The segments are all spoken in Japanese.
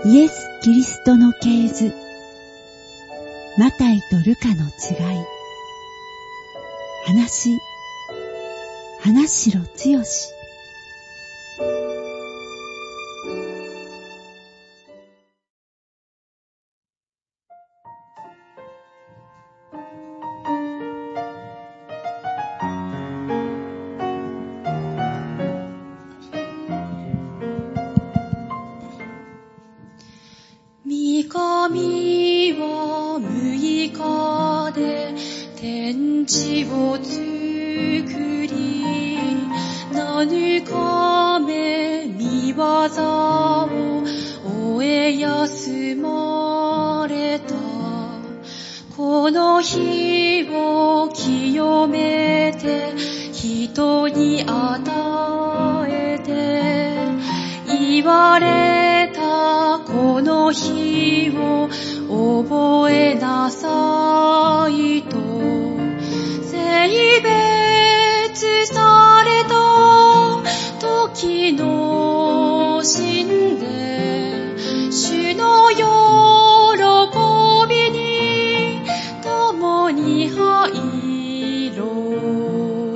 イエス・キリストの系図、マタイとルカの違い。話しろつよし。 神は6日で天地を作り、7日目御業を終え休まれた。この日を清めて人に与えて、言われたこの日を覚えなさいと、性別された時の神殿、主の喜びに共に入ろう。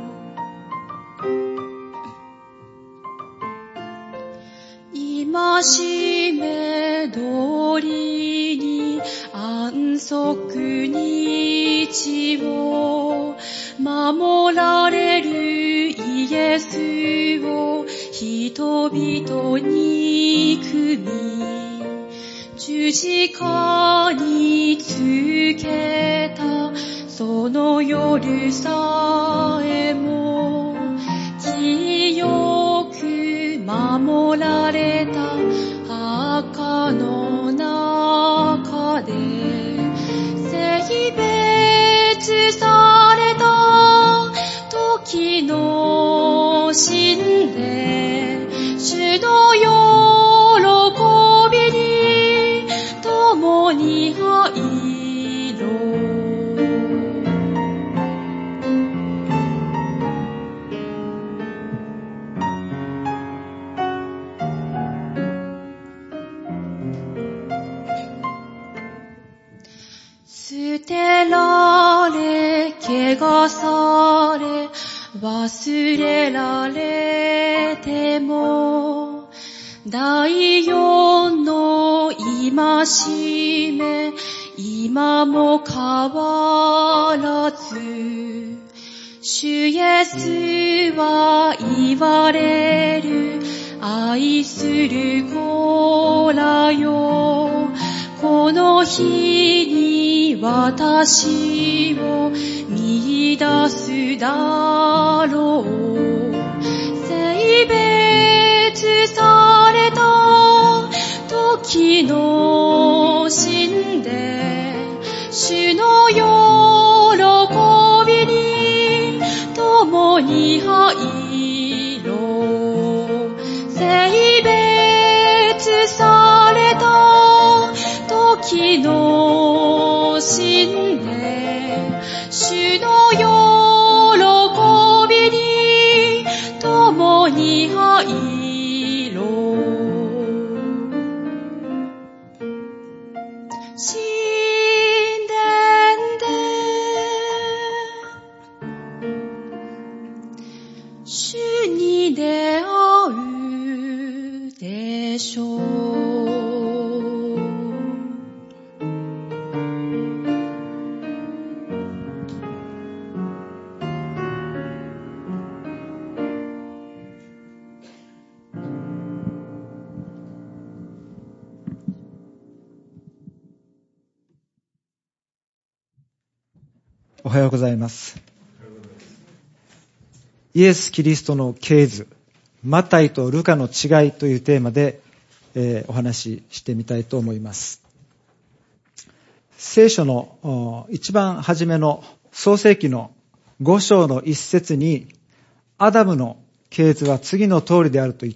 戒め通りに安息日を守られるイエスを人々に組み、十字架につけたその夜さえも清く守られた墓の中で、性別された時の神殿、主の喜びに共に入ろう。捨てられ、汚され、忘れられても、第四の戒め、今も変わらず、主イエスは言われる、愛する子らよ、この日に私を見出すだろう。性別された時の神殿、主の喜びに共に入ろう。性別された時の神殿、主の喜びに共に入ろう。神殿で主に出会うでしょう。 おはようございます。イエス・キリストの系図、マタイとルカの違いというテーマで、お話ししてみたいと思います。聖書の一番初めの創世記の5章の一節に、アダムの系図は次の通りであると言って、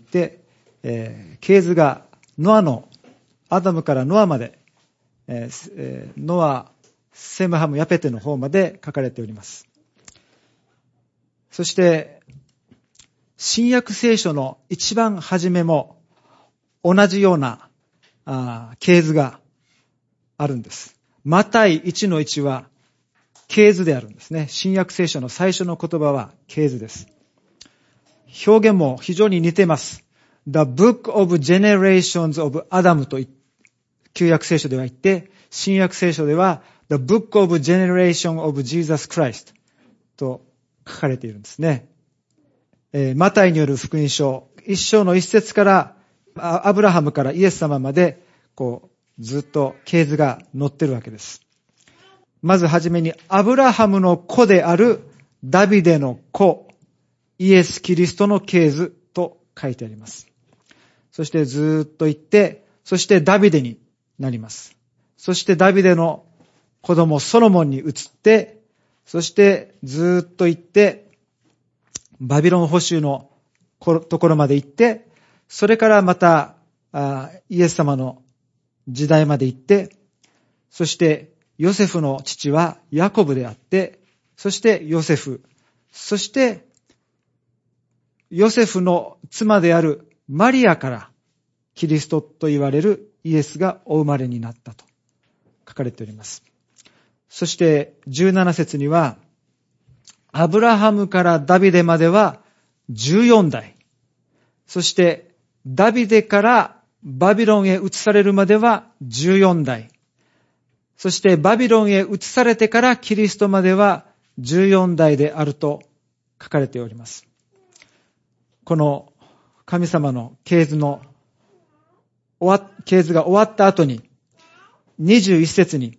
系図がアダムからノアまで、ノア、セムハム、ヤペテの方まで書かれております。そして、新約聖書の一番初めも同じような系図があるんです。マタイ 1-1 は系図であるんですね。新約聖書の最初の言葉は系図です。表現も非常に似ています。The Book of Generations of Adam と旧約聖書では言って、新約聖書では The Book of Generation of Jesus Christ と書かれているんですね。マタイによる福音書、1章の1節からアブラハムからイエス様までずっと系図が載ってるわけです。まずはじめにアブラハムの子であるダビデの子、イエス・キリストの系図と書いてあります。そしてずっと行って、そしてダビデになります。そしてダビデの子供ソロモンに移って、そしてずっと行って、バビロン捕囚のところまで行って、それからまたイエス様の時代まで行って、そしてヨセフの父はヤコブであって、そしてヨセフ、そしてヨセフの妻であるマリアからキリストと言われるイエスがお生まれになったと書かれております。そして17節には、アブラハムからダビデまでは14代。そしてダビデからバビロンへ移されるまでは14代。そしてバビロンへ移されてからキリストまでは14代であると書かれております。この神様の系図が終わった後に21節に、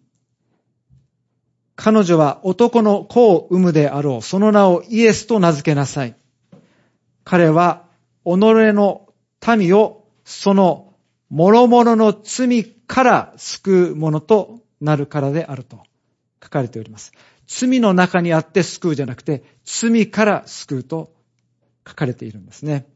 彼女は男の子を産むであろう。その名をイエスと名付けなさい。彼は己の民をその諸々の罪から救うものとなるからであると書かれております。罪の中にあって救うじゃなくて、罪から救うと書かれているんですね。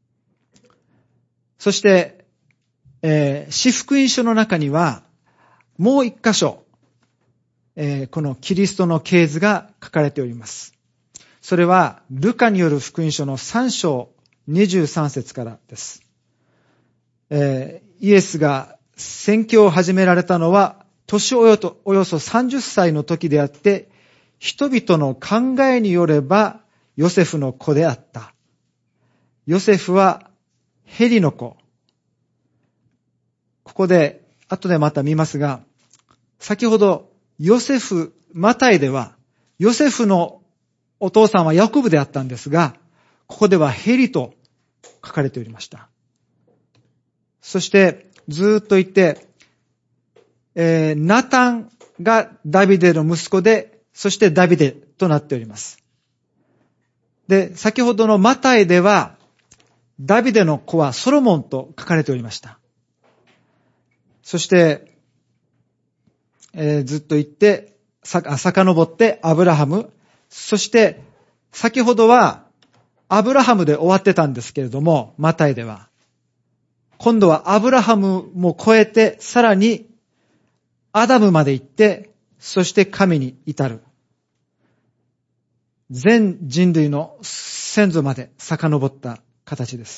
そして、四福音書の中にはもう一箇所、このキリストの系図が書かれております。それはルカによる福音書の3章23節からです。イエスが宣教を始められたのは年およそ30歳の時であって、人々の考えによればヨセフの子であった。ヨセフはヘリの子。ここで後でまた見ますが、先ほどマタイではヨセフのお父さんはヤコブであったんですが、ここではヘリと書かれておりました。そしてずっと言って、ナタンがダビデの息子で、そしてダビデとなっております。で、先ほどのマタイではダビデの子はソロモンと書かれておりました。そして、ずっと言って、遡ってアブラハム、そして先ほどはアブラハムで終わってたんですけれども、マタイでは今度はアブラハムも超えて、さらにアダムまで行って、そして神に至る。全人類の先祖まで遡った形です。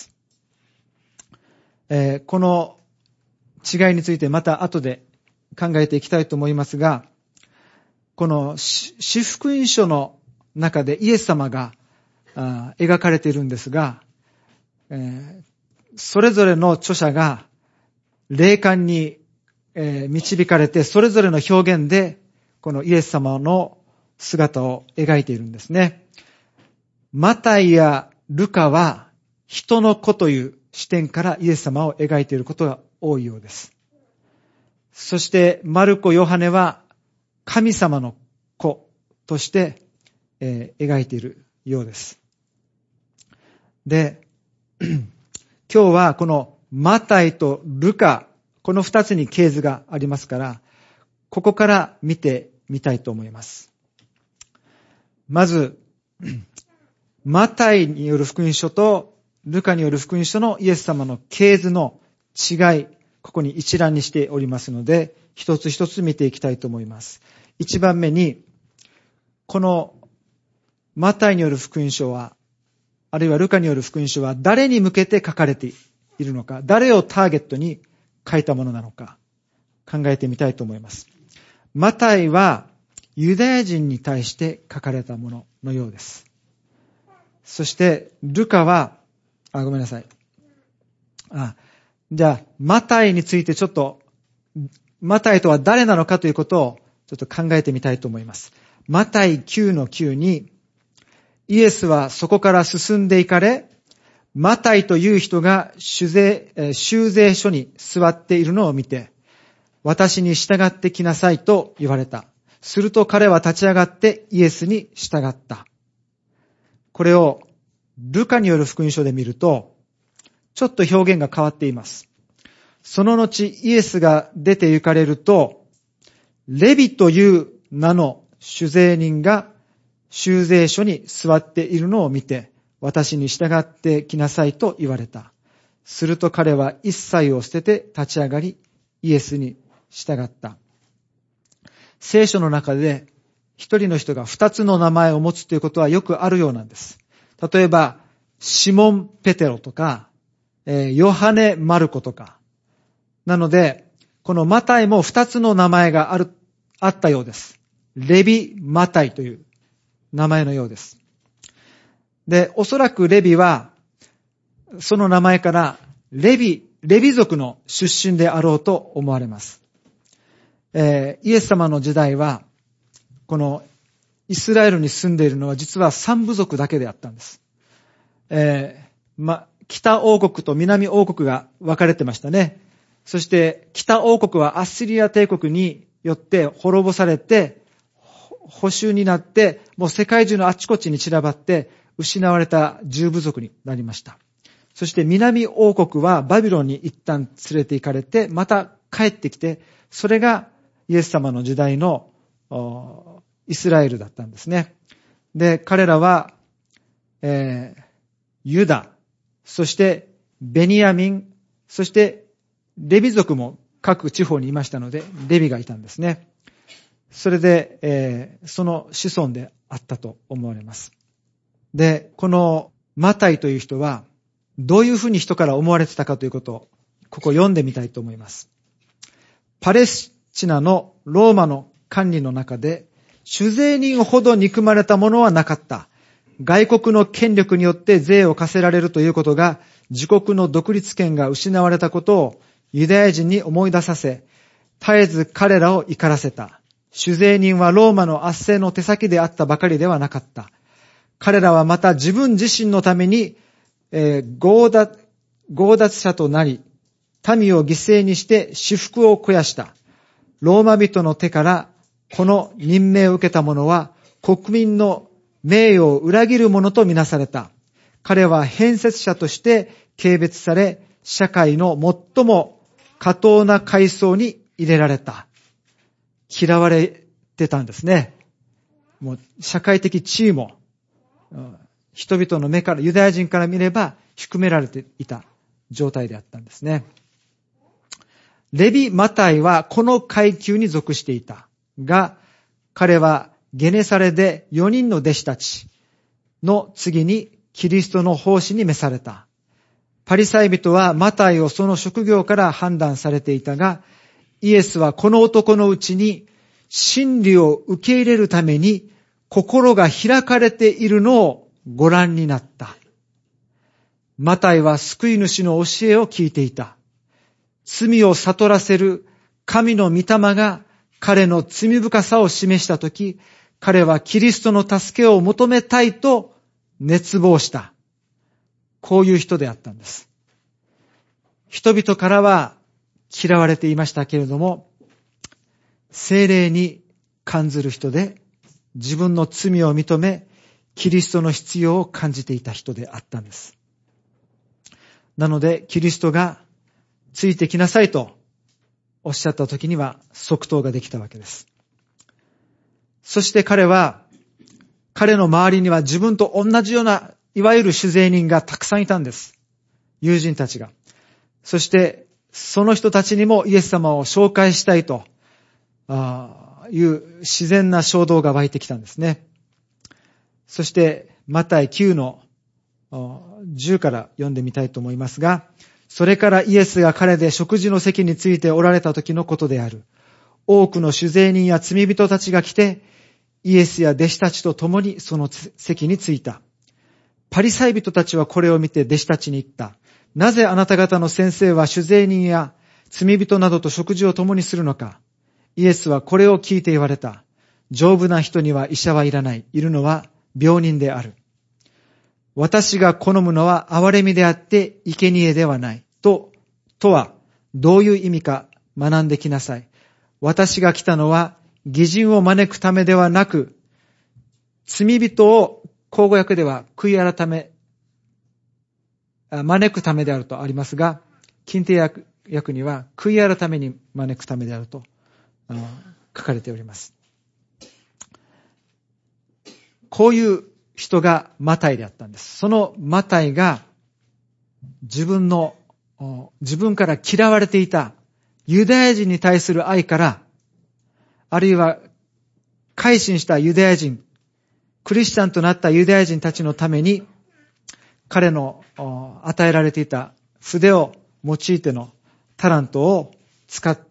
この違いについてまた後で考えていきたいと思いますが、この四福音書の中でイエス様が描かれているんですが、それぞれの著者が霊感に導かれて、それぞれの表現でこのイエス様の姿を描いているんですね。マタイやルカは人の子という視点からイエス様を描いていることが多いようです。そしてマルコ、ヨハネは神様の子として、描いているようです。で、今日はこのマタイとルカ、この二つに系図がありますから、ここから見てみたいと思います。まず、マタイによる福音書とルカによる福音書のイエス様の系図の違い、ここに一覧にしておりますので、一つ一つ見ていきたいと思います。一番目に、このマタイによる福音書は、あるいはルカによる福音書は誰に向けて書かれているのか、誰をターゲットに書いたものなのか考えてみたいと思います。マタイはユダヤ人に対して書かれたもののようです。そしてルカは、ごめんなさい。じゃあ、マタイについてちょっと、マタイとは誰なのかということをちょっと考えてみたいと思います。マタイ 9:9 に、イエスはそこから進んで行かれ、マタイという人が修税所に座っているのを見て、私に従ってきなさいと言われた。すると彼は立ち上がってイエスに従った。これをルカによる福音書で見ると、ちょっと表現が変わっています。その後イエスが出て行かれると、レビという名の主税人が修税所に座っているのを見て、私に従ってきなさいと言われた。すると彼は一切を捨てて立ち上がり、イエスに従った。聖書の中で一人の人が二つの名前を持つということはよくあるようなんです。例えば、シモン・ペテロとか、ヨハネ・マルコとか。なので、このマタイも二つの名前があったようです。レビ・マタイという名前のようです。で、おそらくレビは、その名前からレビ族の出身であろうと思われます。イエス様の時代は、このイスラエルに住んでいるのは実は三部族だけであったんです。北王国と南王国が分かれてましたね。そして北王国はアッシリア帝国によって滅ぼされて、捕囚になって、もう世界中のあちこちに散らばって失われた10部族になりました。そして南王国はバビロンに一旦連れて行かれて、また帰ってきて、それがイエス様の時代のイスラエルだったんですね。で、彼らは、ユダ、そしてベニヤミン、そしてレビ族も各地方にいましたので、レビがいたんですね。それで、その子孫であったと思われます。で、このマタイという人は、どういうふうに人から思われてたかということを、ここ読んでみたいと思います。パレスチナのローマの管理の中で、主税人ほど憎まれたものはなかった。外国の権力によって税を課せられるということが、自国の独立権が失われたことをユダヤ人に思い出させ、絶えず彼らを怒らせた。主税人はローマの圧政の手先であったばかりではなかった。彼らはまた自分自身のために、強奪者となり、民を犠牲にして私腹を肥やした。ローマ人の手からこの任命を受けた者は国民の名誉を裏切る者とみなされた。彼は変節者として軽蔑され、社会の最も下等な階層に入れられた。嫌われてたんですね。もう社会的地位も、人々の目から、ユダヤ人から見れば低められていた状態であったんですね。レビ・マタイはこの階級に属していたが、彼はゲネサレで4人の弟子たちの次にキリストの奉仕に召された。パリサイ人はマタイをその職業から判断されていたが、イエスはこの男のうちに真理を受け入れるために心が開かれているのをご覧になった。マタイは救い主の教えを聞いていた。罪を悟らせる神の御霊が彼の罪深さを示したとき、彼はキリストの助けを求めたいと熱望した。こういう人であったんです。人々からは嫌われていましたけれども、聖霊に感ずる人で、自分の罪を認め、キリストの必要を感じていた人であったんです。なので、キリストがついてきなさいとおっしゃった時には即答ができたわけです。そして彼の周りには自分と同じようないわゆる主税人がたくさんいたんです。友人たちが。そしてその人たちにもイエス様を紹介したいという自然な衝動が湧いてきたんですね。そしてマタイ9の10から読んでみたいと思いますが、 それからイエスが彼で食事の席についておられた時のことである。多くの酒税人や罪人たちが来て、イエスや弟子たちと共にその席に着いた。パリサイ人たちはこれを見て弟子たちに言った。なぜあなた方の先生は酒税人や罪人などと食事を共にするのか。イエスはこれを聞いて言われた。丈夫な人には医者はいらない。いるのは病人である。私が好むのは憐れみであって生贄ではない。とはどういう意味か学んできなさい。私が来たのは義人を招くためではなく、罪人を口語訳では悔い改め、招くためであるとありますが、近定訳には悔い改めに招くためであると書かれております。こういう人がマタイであったんです。そのマタイが自分から嫌われていたユダヤ人に対する愛から、あるいは改心したユダヤ人、クリスチャンとなったユダヤ人たちのために、彼の与えられていた筆を用いてのタラントを使って、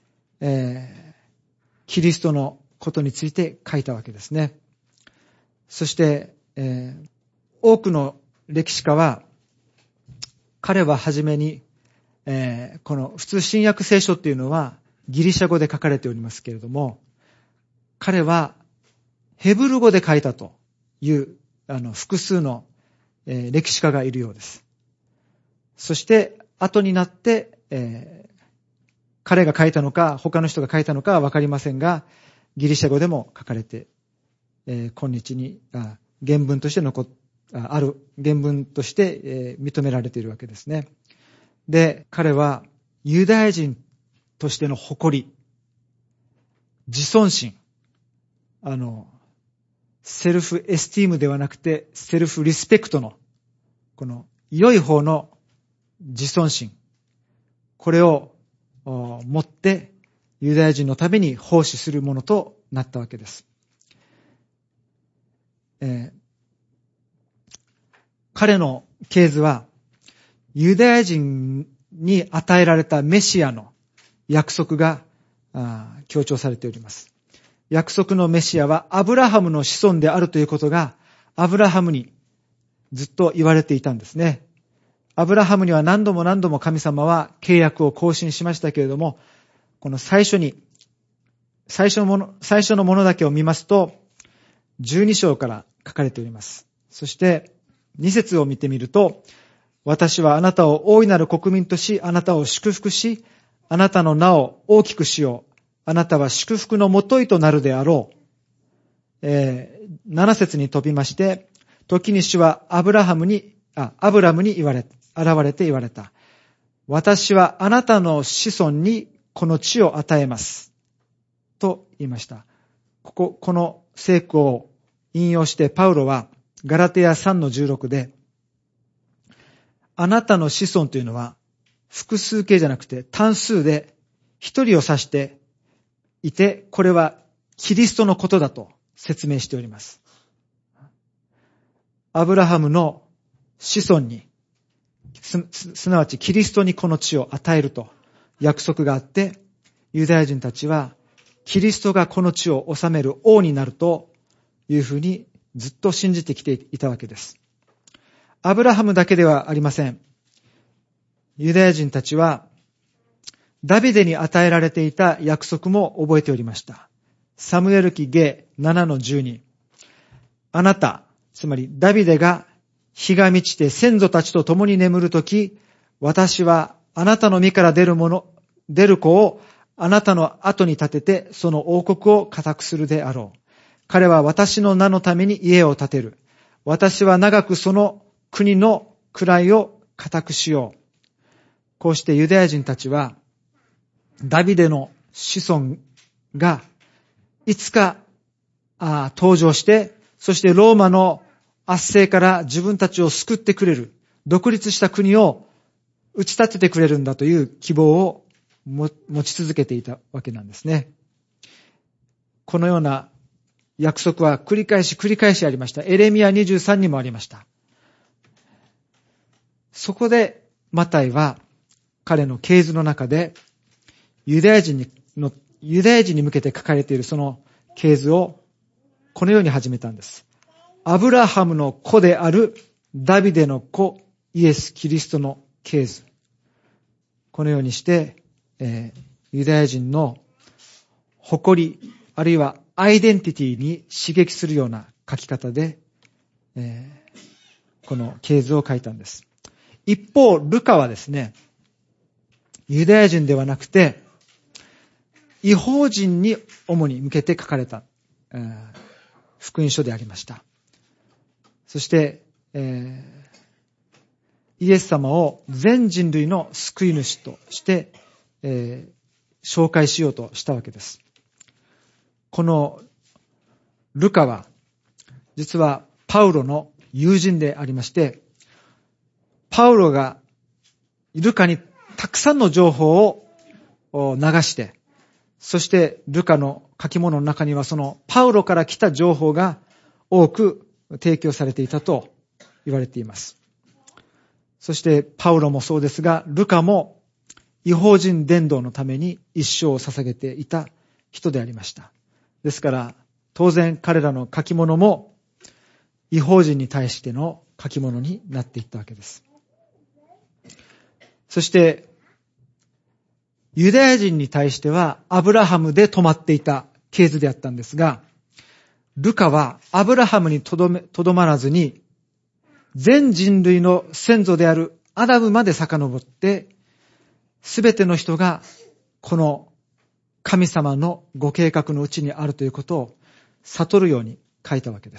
キリストのことについて書いたわけですね。そして、多くの歴史家は、彼は初めに、この普通新約聖書っていうのはギリシャ語で書かれておりますけれども、彼はヘブル語で書いたという複数の歴史家がいるようです。そして後になって、彼が書いたのか他の人が書いたのかはわかりませんが、ギリシャ語でも書かれて、今日に原文としてある原文として、認められているわけですね。で、彼はユダヤ人としての誇り、自尊心、セルフエスティームではなくてセルフリスペクトのこの良い方の自尊心、これを持ってユダヤ人のために奉仕するものとなったわけです。彼の系図はユダヤ人に与えられたメシアの約束が強調されております。約束のメシアはアブラハムの子孫であるということがアブラハムにずっと言われていたんですね。アブラハムには何度も神様は契約を更新しましたけれども、この最初のものだけを見ますと12章から書かれております。そして2節を見てみると、私はあなたを大いなる国民とし、あなたを祝福し、あなたの名を大きくしよう。あなたは祝福のもといとなるであろう。7節に飛びまして、時に主はアブラムに現れて言われた。私はあなたの子孫にこの地を与えます。と言いました。この聖句を引用してパウロはガラテヤ 3:16 で、あなたの子孫というのは複数形じゃなくて単数で一人を指していて、これはキリストのことだと説明しております。アブラハムの子孫に、すなわちキリストにこの地を与えると約束があって、ユダヤ人たちはキリストがこの地を治める王になるというふうにずっと信じてきていたわけです。アブラハムだけではありません。ユダヤ人たちはダビデに与えられていた約束も覚えておりました。サムエル記下 7:12。あなた、つまりダビデが日が満ちて先祖たちと共に眠るとき、私はあなたの身から出る子をあなたの後に立てて、その王国を固くするであろう。彼は私の名のために家を建てる。私は長くその国の位を固くしよう。こうしてユダヤ人たちはダビデの子孫がいつか登場して、そしてローマの圧政から自分たちを救ってくれる、独立した国を打ち立ててくれるんだという希望を持ち続けていたわけなんですね。このような約束は繰り返しありました。エレミヤ23にもありました。そこでマタイは彼の系図の中でユダヤ人に向けて書かれているその系図をこのように始めたんです。アブラハムの子であるダビデの子イエス・キリストの系図。このようにして、ユダヤ人の誇り、あるいはアイデンティティに刺激するような書き方で、この系図を書いたんです。一方、ルカはですね、ユダヤ人ではなくて、異邦人に主に向けて書かれた、福音書でありました。そして、イエス様を全人類の救い主として、紹介しようとしたわけです。このルカは、実はパウロの友人でありまして、パウロがルカにたくさんの情報を流して、そしてルカの書き物の中にはそのパウロから来た情報が多く提供されていたと言われています。そしてパウロもそうですが、ルカも異邦人伝道のために一生を捧げていた人でありました。ですから当然彼らの書き物も異邦人に対しての書き物になっていったわけです。そしてユダヤ人に対してはアブラハムで止まっていた系図であったんですが、ルカはアブラハムにとどまらずに、全人類の先祖であるアダムまで遡って、すべての人がこの神様のご計画のうちにあるということを悟るように書いたわけです。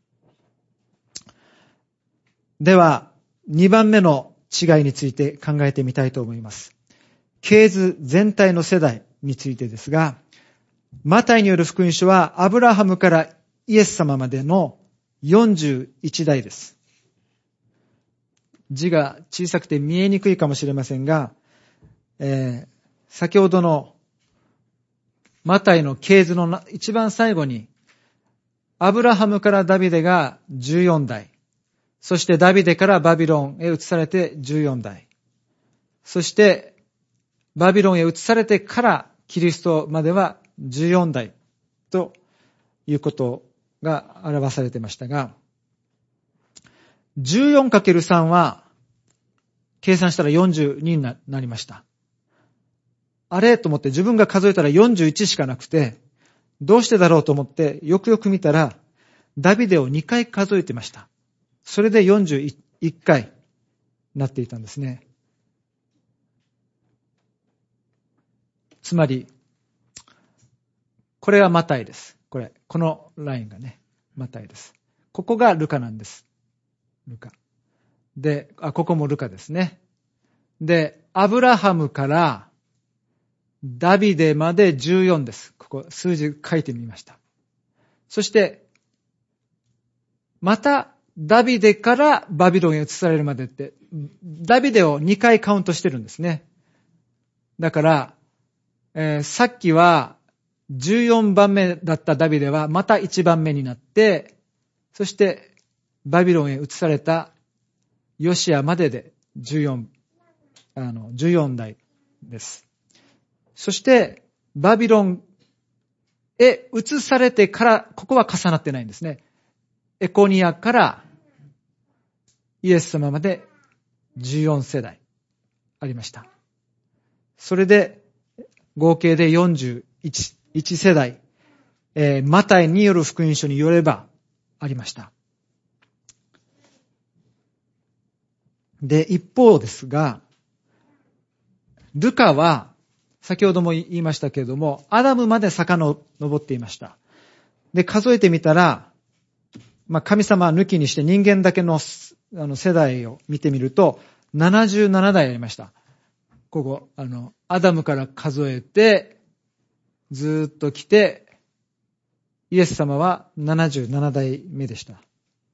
では、2番目の違いについて考えてみたいと思います。系図全体の世代についてですが、マタイによる福音書はアブラハムからイエス様までの41代です。字が小さくて見えにくいかもしれませんが、先ほどのマタイの系図の一番最後に、アブラハムからダビデが14代、そしてダビデからバビロンへ移されて14代、そしてバビロンへ移されてからキリストまでは14代ということが表されていましたが、14×3 は計算したら42になりました。あれと思って自分が数えたら41しかなくて、どうしてだろうと思ってよくよく見たらダビデを2回数えてました。それで41回なっていたんですね。つまり、これはマタイです。このラインがね、マタイです。ここがルカなんです。ルカ。で、ここもルカですね。で、アブラハムからダビデまで14です。ここ数字書いてみました。そして、またダビデからバビロンへ移されるまでって、ダビデを2回カウントしてるんですね。だから、さっきは14番目だったダビデはまた1番目になって、そしてバビロンへ移されたヨシアまでで14代です。そしてバビロンへ移されてから、ここは重なってないんですね。エコニアからイエス様まで14世代ありました。それで合計で41世代、マタイによる福音書によればありました。で、一方ですが、ルカは先ほども言いましたけれども、アダムまで遡っていました。で、数えてみたら、神様抜きにして人間だけの世代を見てみると、77代ありました。ここ、アダムから数えて、ずーっと来て、イエス様は77代目でした。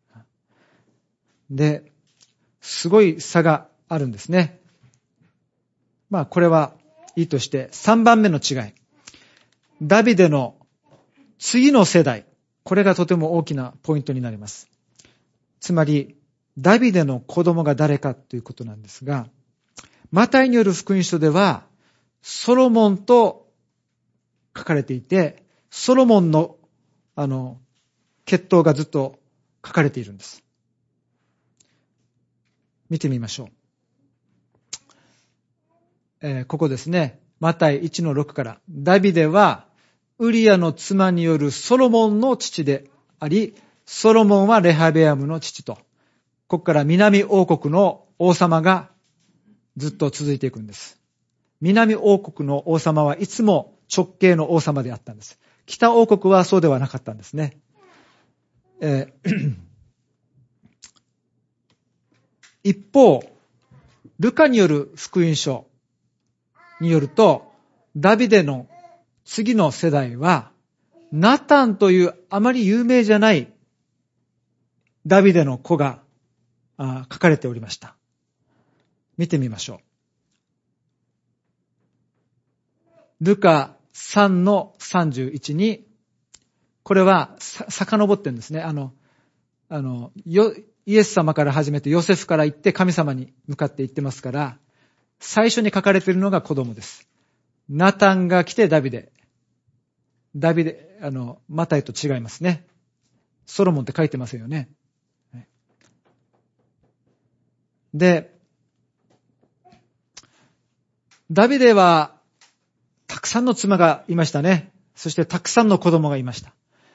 で、すごい差があるんですね。これはいいとして、3番目の違い。ダビデの次の世代。これがとても大きなポイントになります。つまり、ダビデの子供が誰かということなんですが、 マタイによる福音書では、ソロモンと書かれていて、ソロモンの、血統がずっと書かれているんです。見てみましょう。ここですね。マタイ 1-6 から。ダビデは、ウリアの妻によるソロモンの父であり、ソロモンはレハベアムの父と。ここから南王国の王様がずっと続いていくんです。南王国の王様はいつも直系の王様であったんです。北王国はそうではなかったんですね。一方、ルカによる福音書によると、ダビデの次の世代は、ナタンというあまり有名じゃないダビデの子が書かれておりました。見てみましょう。ルカ 3-31 に、これは遡ってるんですね。イエス様から始めてヨセフから行って神様に向かって行ってますから、最初に書かれているのが子供です。ナタンが来てダビデ、マタイと違いますね。ソロモンって書いてませんよね。で、ダビデはたくさんの妻がいましたね。そしてたくさんの子供がいました。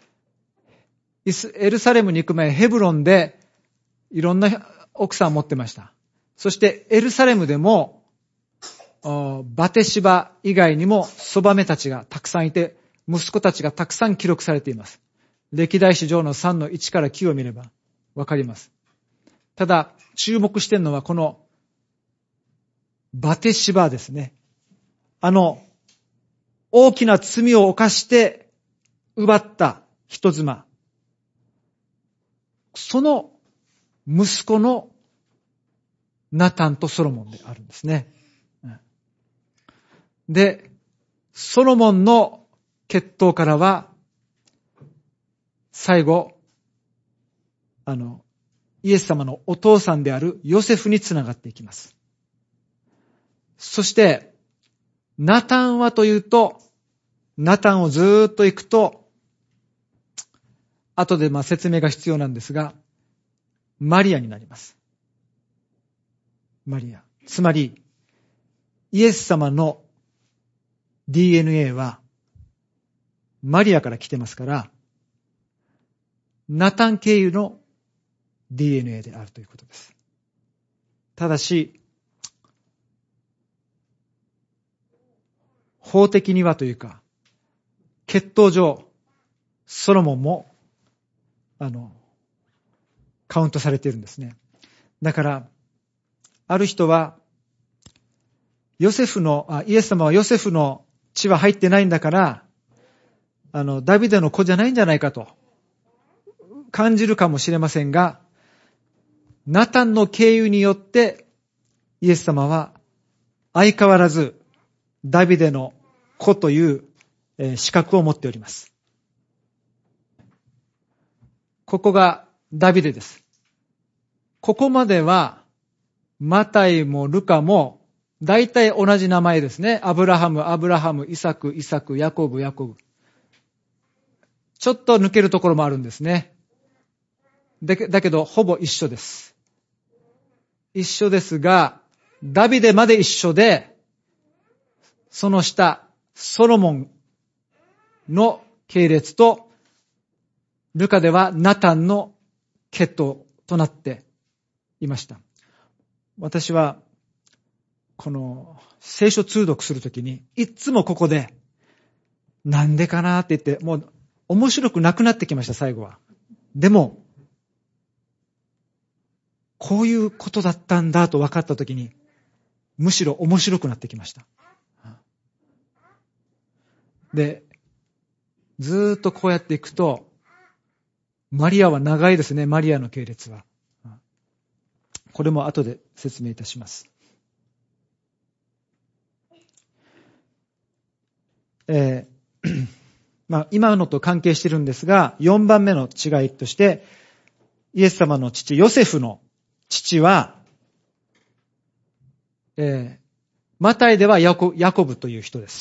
エルサレムに行く前、ヘブロンでいろんな奥さんを持ってました。そしてエルサレムでもバテシバ以外にもそばめたちがたくさんいて、息子たちがたくさん記録されています。歴代史上の 3-1 から9を見ればわかります。ただ、注目しているのはこのバテシバですね。大きな罪を犯して奪った人妻。その息子のナタンとソロモンであるんですね。で、ソロモンの血統からは、最後、イエス様のお父さんであるヨセフにつながっていきます。そして、ナタンはというと、ナタンをずーっと行くと、後で説明が必要なんですが、マリアになります。マリア。つまり、イエス様の DNA は、マリアから来てますから、ナタン経由の DNA であるということです。ただし、法的にはというか、血統上、ソロモンも、カウントされているんですね。だから、ある人は、イエス様はヨセフの血は入ってないんだから、ダビデの子じゃないんじゃないかと感じるかもしれませんが、ナタンの経由によってイエス様は相変わらずダビデの子という資格を持っております。ここがダビデです。ここまではマタイもルカも大体同じ名前ですね。アブラハム、イサク、ヤコブ。ちょっと抜けるところもあるんですね。だけど、ほぼ一緒です。一緒ですが、ダビデまで一緒で、その下、ソロモンの系列と、ルカではナタンの血統となっていました。私は、この聖書通読するときに、いつもここで、なんでかなって言って、もう面白くなくなってきました、最後は。でも、こういうことだったんだと分かったときに、むしろ面白くなってきました。で、ずーっとこうやっていくと、マリアは長いですね、マリアの系列は。これも後で説明いたします。今のと関係しているんですが、4番目の違いとして、イエス様の父、ヨセフの父は、 マタイではヤコブという人です。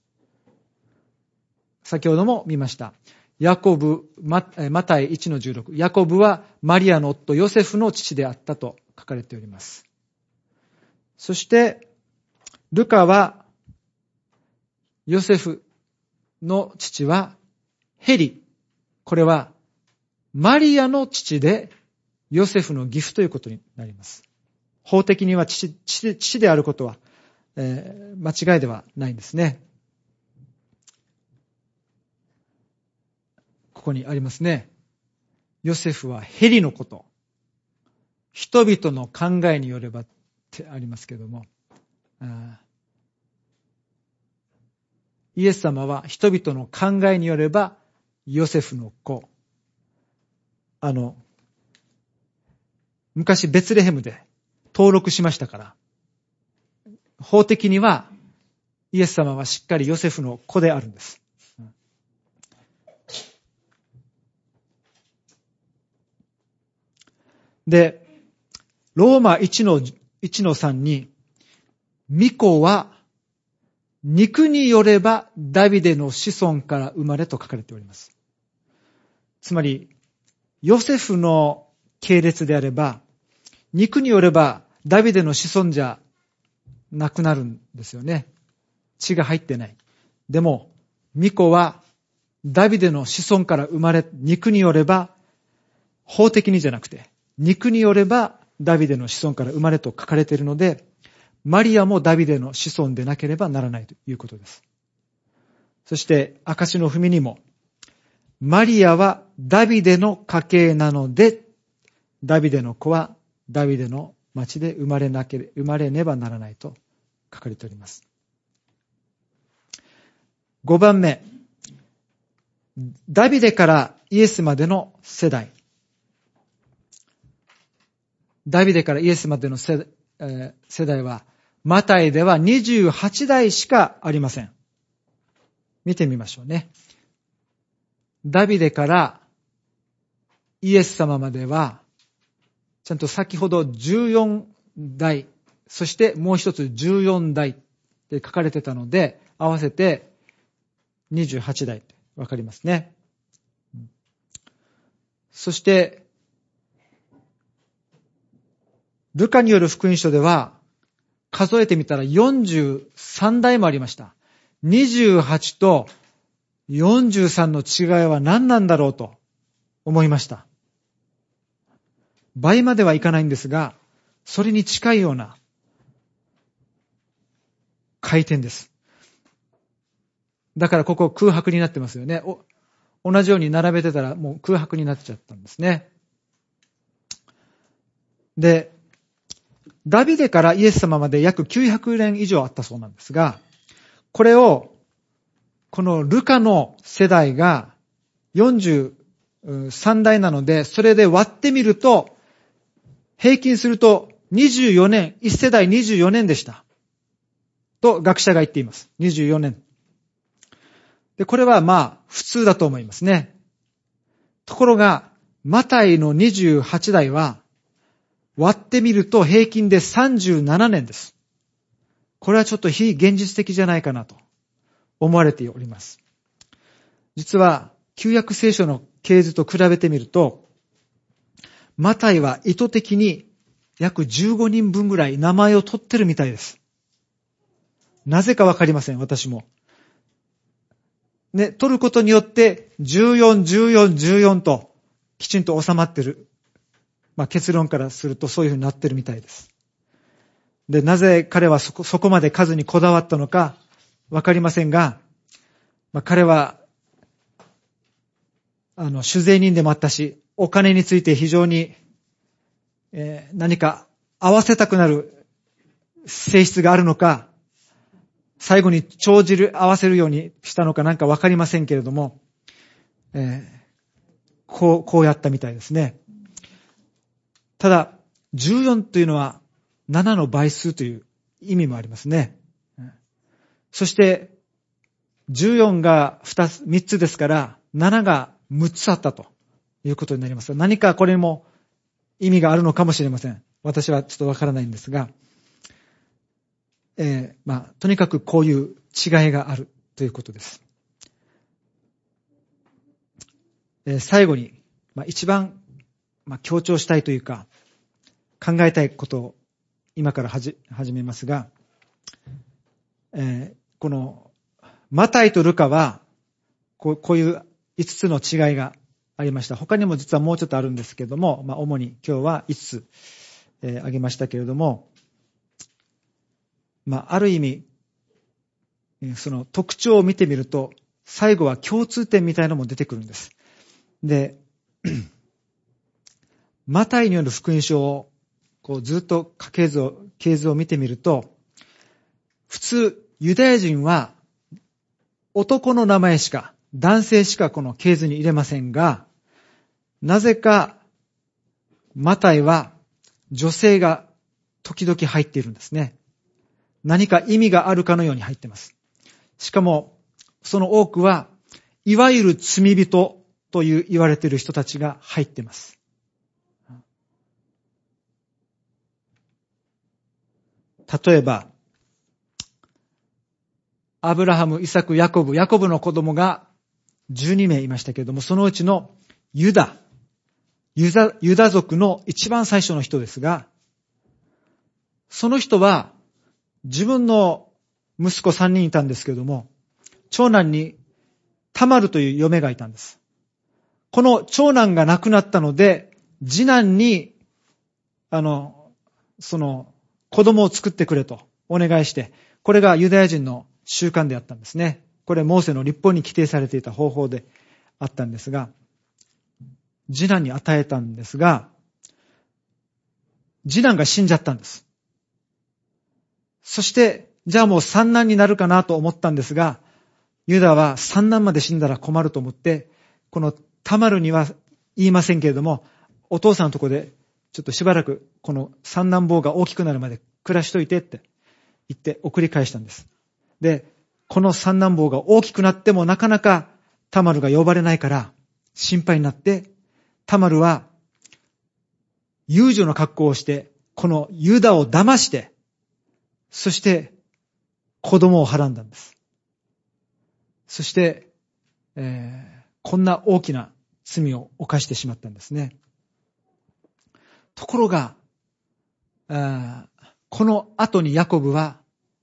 先ほども見ました。マタイ 1-16。ヤコブはマリアの夫ヨセフの父であったと書かれております。そして、ルカはヨセフの父はヘリ。これはマリアの父でヨセフの義父ということになります。法的には父であることは、間違いではないんですね。ここにありますね。ヨセフはヘリのこと。人々の考えによればってありますけども、イエス様は人々の考えによればヨセフの子。昔ベツレヘムで登録しましたから、法的にはイエス様はしっかりヨセフの子であるんです。で、ローマ 1-3 に、御子は肉によればダビデの子孫から生まれと書かれております。つまり、ヨセフの系列であれば、肉によればダビデの子孫じゃなくなるんですよね。血が入ってない。でも、御子はダビデの子孫から生まれ、肉によれば、法的にじゃなくて、肉によればダビデの子孫から生まれと書かれているので、マリアもダビデの子孫でなければならないということです。そして、証の文にも、マリアはダビデの家系なので、ダビデの子はダビデの町で生まれねばならないと書かれております。5番目、ダビデからイエスまでの世代。ダビデからイエスまでの世代は、マタイでは28代しかありません。見てみましょうね。ダビデからイエス様までは、ちゃんと先ほど14代、そしてもう一つ14代って書かれてたので、合わせて28代ってわかりますね。そして、ルカによる福音書では、数えてみたら43代もありました。28と43の違いは何なんだろうと思いました。倍まではいかないんですが、それに近いような回転です。だからここ空白になってますよね。同じように並べてたらもう空白になっちゃったんですね。で、ダビデからイエス様まで約900年以上あったそうなんですが、これを、このルカの世代が43代なので、それで割ってみると、平均すると24年、1世代24年でした。と学者が言っています。24年。で、これは普通だと思いますね。ところが、マタイの28代は、割ってみると平均で37年です。これはちょっと非現実的じゃないかなと思われております。実は、旧約聖書の系図と比べてみると、マタイは意図的に約15人分ぐらい名前を取ってるみたいです。なぜかわかりません、私も。ね、取ることによって14、14、14ときちんと収まってる。結論からするとそういうふうになってるみたいです。で、なぜ彼はそこまで数にこだわったのかわかりませんが、彼は、主税人でもあったし、お金について非常に、何か合わせたくなる性質があるのか、最後に合わせるようにしたのかなんかわかりませんけれども、こうやったみたいですね。ただ、14というのは7の倍数という意味もありますね。そして、14が3つですから、7が6つあったということになります。何かこれも意味があるのかもしれません。私はちょっとわからないんですが、 とにかくこういう違いがあるということです。最後に、一番、強調したいというか、考えたいことを今から始めますが、このマタイとルカはこういう5つの違いがありました。他にも実はもうちょっとあるんですけれども、主に今日は5つ、挙げましたけれども、ある意味その特徴を見てみると、最後は共通点みたいなのも出てくるんです。で、マタイによる福音書をずっと系図を見てみると、普通ユダヤ人は男の名前しか、男性しかこの系図に入れませんが、なぜかマタイは女性が時々入っているんですね。何か意味があるかのように入っています。しかもその多くはいわゆる罪人と言われている人たちが入っています。例えばアブラハム、イサク、ヤコブの子供が12名いましたけれども、そのうちのユダ族の一番最初の人ですが、その人は自分の息子3人いたんですけれども、長男にタマルという嫁がいたんです。この長男が亡くなったので、次男にその子供を作ってくれとお願いして、これがユダヤ人の習慣であったんですね。これモーセの律法に規定されていた方法であったんですが、次男に与えたんですが、次男が死んじゃったんです。そして、じゃあもう三男になるかなと思ったんですが、ユダは三男まで死んだら困ると思って、このタマルには言いませんけれども、お父さんのところでちょっとしばらくこの三男坊が大きくなるまで暮らしといてって言って送り返したんです。で、この三男坊が大きくなってもなかなかタマルが呼ばれないから心配になって、タマルは遊女の格好をして、このユダを騙して、そして子供をはらんだんです。そして、こんな大きな罪を犯してしまったんですね。ところが、この後にヤコブは、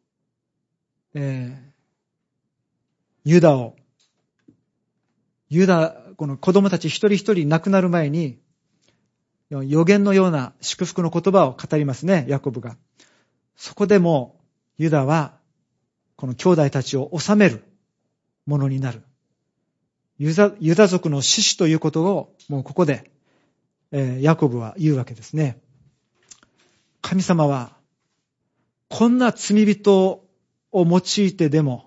この子供たち一人一人亡くなる前に、予言のような祝福の言葉を語りますね、ヤコブが。そこでもユダはこの兄弟たちを治めるものになる。ユダ族の獅子ということをもうここで、ヤコブは言うわけですね。神様はこんな罪人を用いてでも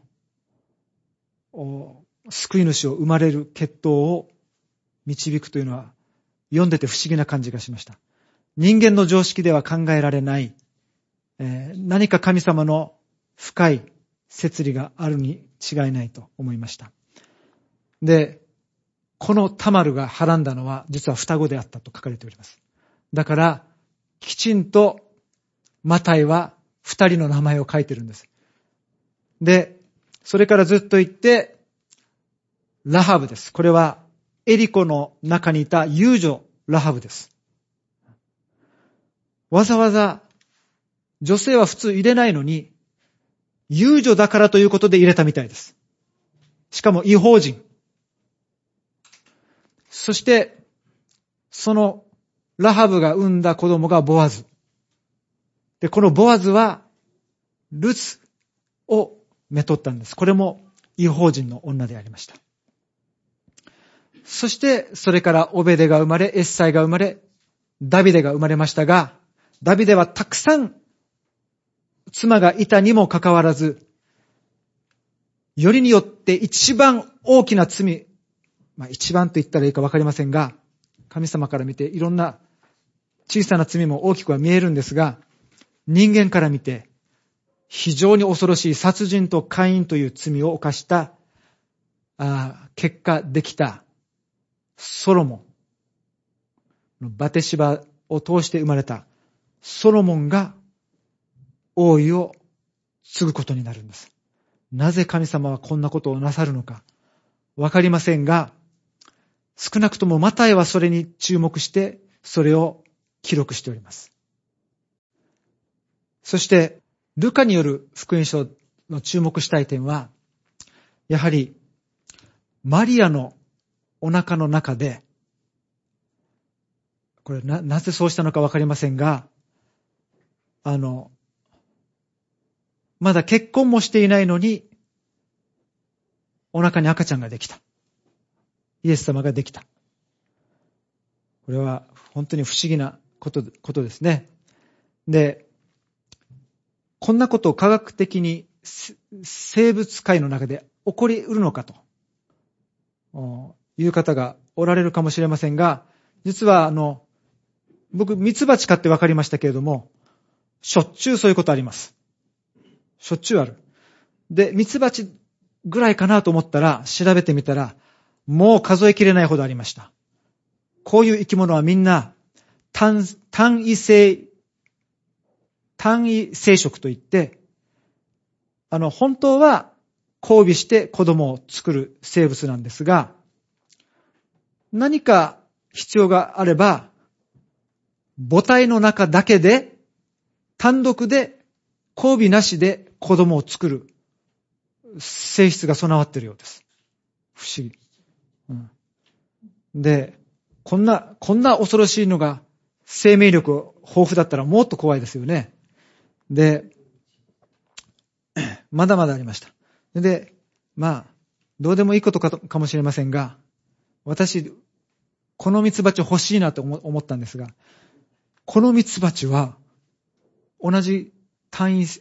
救い主を生まれる血統を導くというのは読んでて不思議な感じがしました。人間の常識では考えられない、何か神様の深い摂理があるに違いないと思いました。で、このタマルがはらんだのは実は双子であったと書かれております。だからきちんとマタイは2人の名前を書いてるんです。で、それからずっと言ってラハブです。これはエリコの中にいた遊女ラハブです。わざわざ女性は普通入れないのに、遊女だからということで入れたみたいです。しかも異邦人。そして、そのラハブが産んだ子供がボアズ。で、このボアズはルツをめとったんです。これも異邦人の女でありました。そして、それからオベデが生まれ、エッサイが生まれ、ダビデが生まれましたが、ダビデはたくさん妻がいたにもかかわらず、よりによって一番大きな罪、一番と言ったらいいか分かりませんが、神様から見ていろんな小さな罪も大きくは見えるんですが、人間から見て非常に恐ろしい殺人と姦淫という罪を犯した結果できたソロモン、バテシバを通して生まれたソロモンが王位を継ぐことになるんです。なぜ神様はこんなことをなさるのかわかりませんが、少なくともマタイはそれに注目してそれを記録しております。そしてルカによる福音書の注目したい点は、やはりマリアのお腹の中で、これ なぜそうしたのかわかりませんが、まだ結婚もしていないのにお腹に赤ちゃんができた。イエス様ができた。これは本当に不思議なことですね。で、こんなことを科学的に生物界の中で起こり得るのかという方がおられるかもしれませんが、実は僕ミツバチ飼って分かりましたけれども、しょっちゅうそういうことあります。しょっちゅうある。で、ミツバチぐらいかなと思ったら、調べてみたら、もう数えきれないほどありました。こういう生き物はみんな単位生殖といって、本当は交尾して子供を作る生物なんですが、何か必要があれば、母体の中だけで、単独で、交尾なしで子供を作る性質が備わっているようです。不思議。で、こんな恐ろしいのが生命力豊富だったらもっと怖いですよね。で、まだまだありました。で、どうでもいいことかもしれませんが、私、このミツバチ欲しいなと思ったんですが、このミツバチは、同じ単位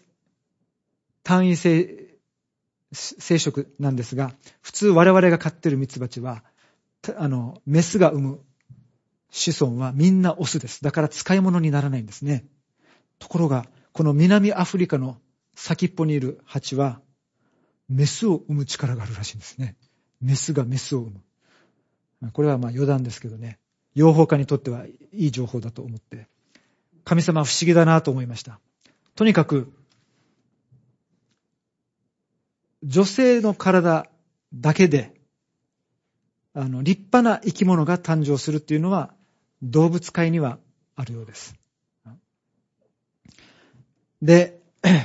生殖なんですが、普通我々が飼っているミツバチは、メスが産む子孫はみんなオスです。だから使い物にならないんですね。ところが、この南アフリカの先っぽにいる蜂は、メスを産む力があるらしいんですね。メスがメスを産む。これは余談ですけどね。養蜂家にとってはいい情報だと思って、神様は不思議だなと思いました。とにかく、女性の体だけで、立派な生き物が誕生するっていうのは、動物界にはあるようです。で、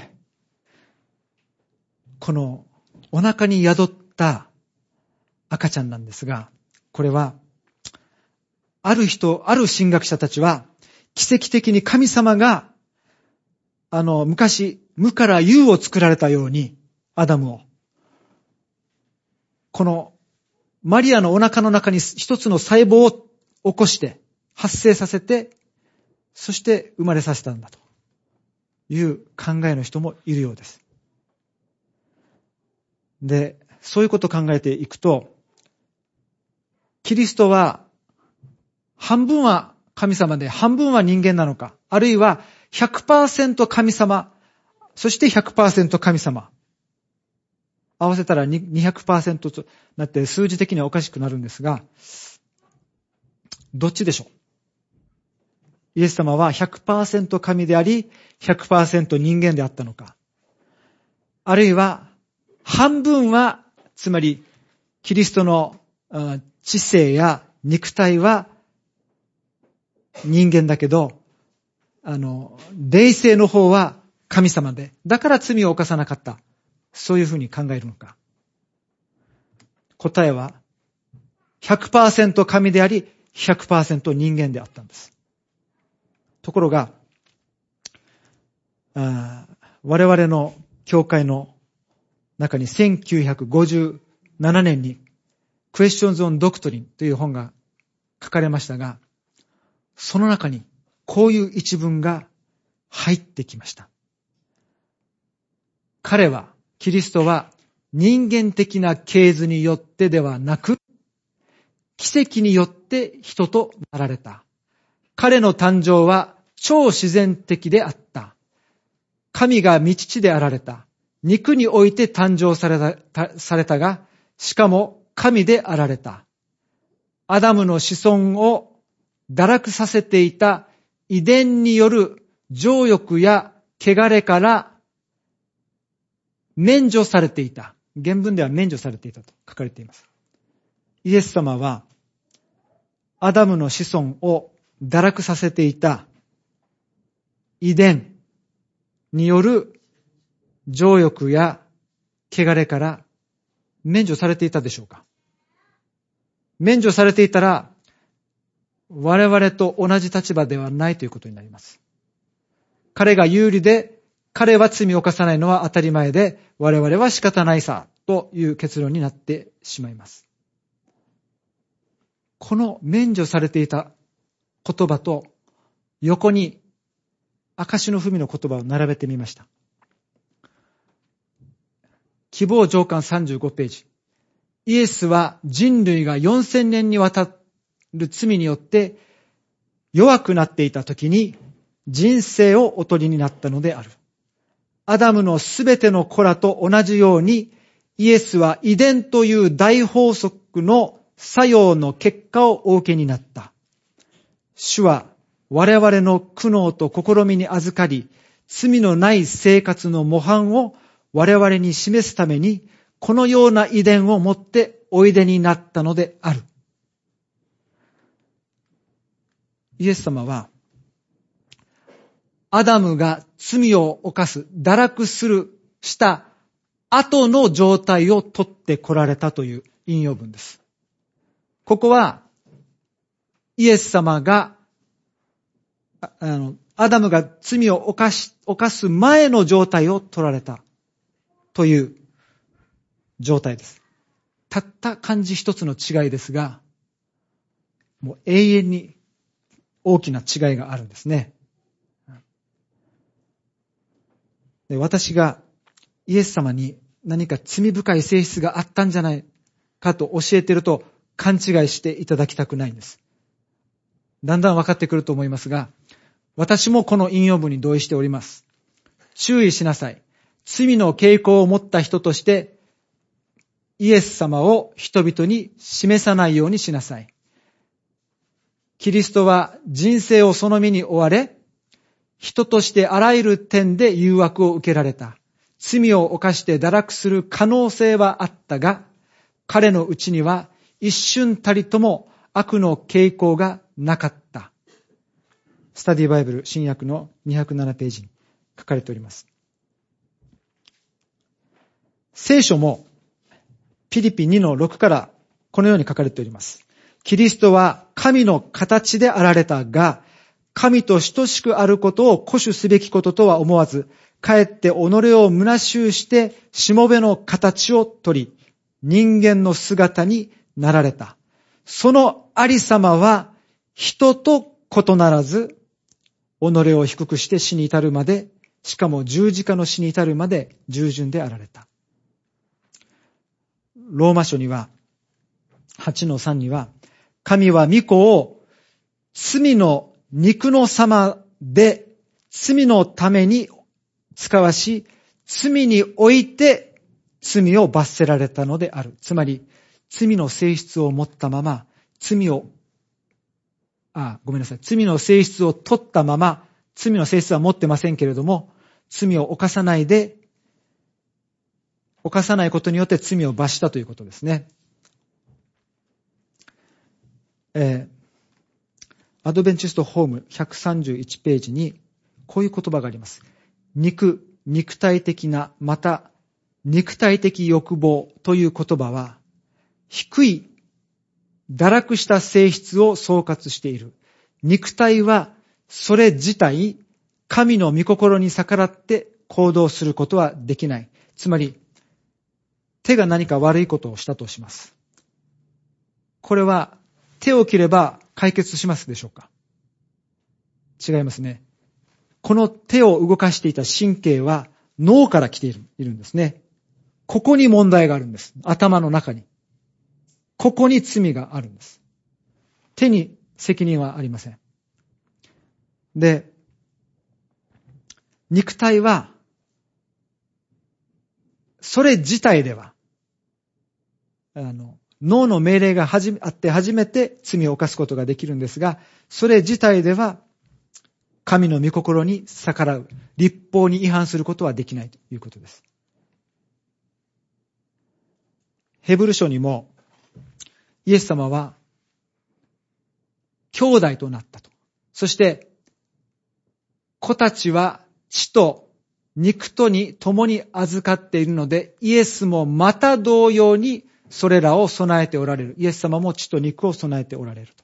このお腹に宿った赤ちゃんなんですが、これは、ある神学者たちは、奇跡的に神様が、昔、無から有を作られたように、アダムを、この、マリアのお腹の中に一つの細胞を起こして、発生させて、そして生まれさせたんだという考えの人もいるようです。で、そういうことを考えていくと、キリストは、半分は神様で半分は人間なのか、あるいは 100% 神様、そして 100% 神様。合わせたら 200% となって数字的にはおかしくなるんですが、どっちでしょう？イエス様は 100% 神であり、100% 人間であったのか。あるいは、半分は、つまり、キリストの知性や肉体は人間だけど、霊性の方は神様で、だから罪を犯さなかった。そういうふうに考えるのか。答えは、100% 神であり、100% 人間であったんです。ところが、我々の教会の中に1957年に Questions on Doctrine という本が書かれましたが、その中にこういう一文が入ってきました。キリストは人間的な系図によってではなく、奇跡によって人となられた。彼の誕生は超自然的であった。神が御父であられた。肉において誕生されたが、しかも神であられた。アダムの子孫を堕落させていた遺伝による情欲や汚れから免除されていた。原文では免除されていたと書かれています。イエス様は、アダムの子孫を堕落させていた遺伝による情欲や汚れから免除されていたでしょうか。免除されていたら、我々と同じ立場ではないということになります。彼が有利で、彼は罪を犯さないのは当たり前で、我々は仕方ないさ、という結論になってしまいます。この免除されていた言葉と、横に、証の文の言葉を並べてみました。希望上巻35ページ。イエスは人類が4000年にわたる罪によって弱くなっていた時に人生をお取りになったのである。アダムのすべての子らと同じようにイエスは遺伝という大法則の作用の結果をお受けになった。主は我々の苦悩と試みに預かり、罪のない生活の模範を我々に示すために、このような遺伝を持っておいでになったのである。イエス様は、アダムが罪を犯す、堕落した後の状態を取って来られたという引用文です。ここは、イエス様が、アダムが罪を犯す前の状態を取られたという状態です。たった漢字一つの違いですが、もう永遠に大きな違いがあるんですね。で、私がイエス様に何か罪深い性質があったんじゃないかと教えていると勘違いしていただきたくないんです。だんだん分かってくると思いますが、私もこの引用文に同意しております。注意しなさい。罪の傾向を持った人としてイエス様を人々に示さないようにしなさい。キリストは人生をその身に追われ、人としてあらゆる点で誘惑を受けられた。罪を犯して堕落する可能性はあったが、彼のうちには一瞬たりとも悪の傾向がなかった。スタディバイブル新約の207ページに書かれております。聖書もピリピ2の6からこのように書かれております。キリストは神の形であられたが、神と等しくあることを固守すべきこととは思わず、かえって己を虚しゅうしてしもべの形をとり、人間の姿になられた。そのありさまは人と異ならず、己を低くして死に至るまで、しかも十字架の死に至るまで従順であられた。ローマ書には、8の3には、神は御子を罪の肉の様で罪のために使わし、罪において罪を罰せられたのである。つまり、罪の性質を持ったまま、罪の性質を取ったまま、罪の性質は持ってませんけれども、罪を犯さないことによって罪を罰したということですね。アドベンチストホーム131ページにこういう言葉があります。肉体的な、また肉体的欲望という言葉は、低い堕落した性質を総括している。肉体はそれ自体、神の御心に逆らって行動することはできない。つまり、手が何か悪いことをしたとします。これは手を切れば解決しますでしょうか？違いますね。この手を動かしていた神経は脳から来ているんですね。ここに問題があるんです。頭の中に。ここに罪があるんです。手に責任はありません。で、肉体はそれ自体では、脳の命令があって初めて罪を犯すことができるんですが、それ自体では神の御心に逆らう、律法に違反することはできないということです。 ヘブル書にも、イエス様は兄弟となったと。そして、子たちは血と肉とに共に預かっているので、イエスもまた同様にそれらを備えておられる。イエス様も血と肉を備えておられると。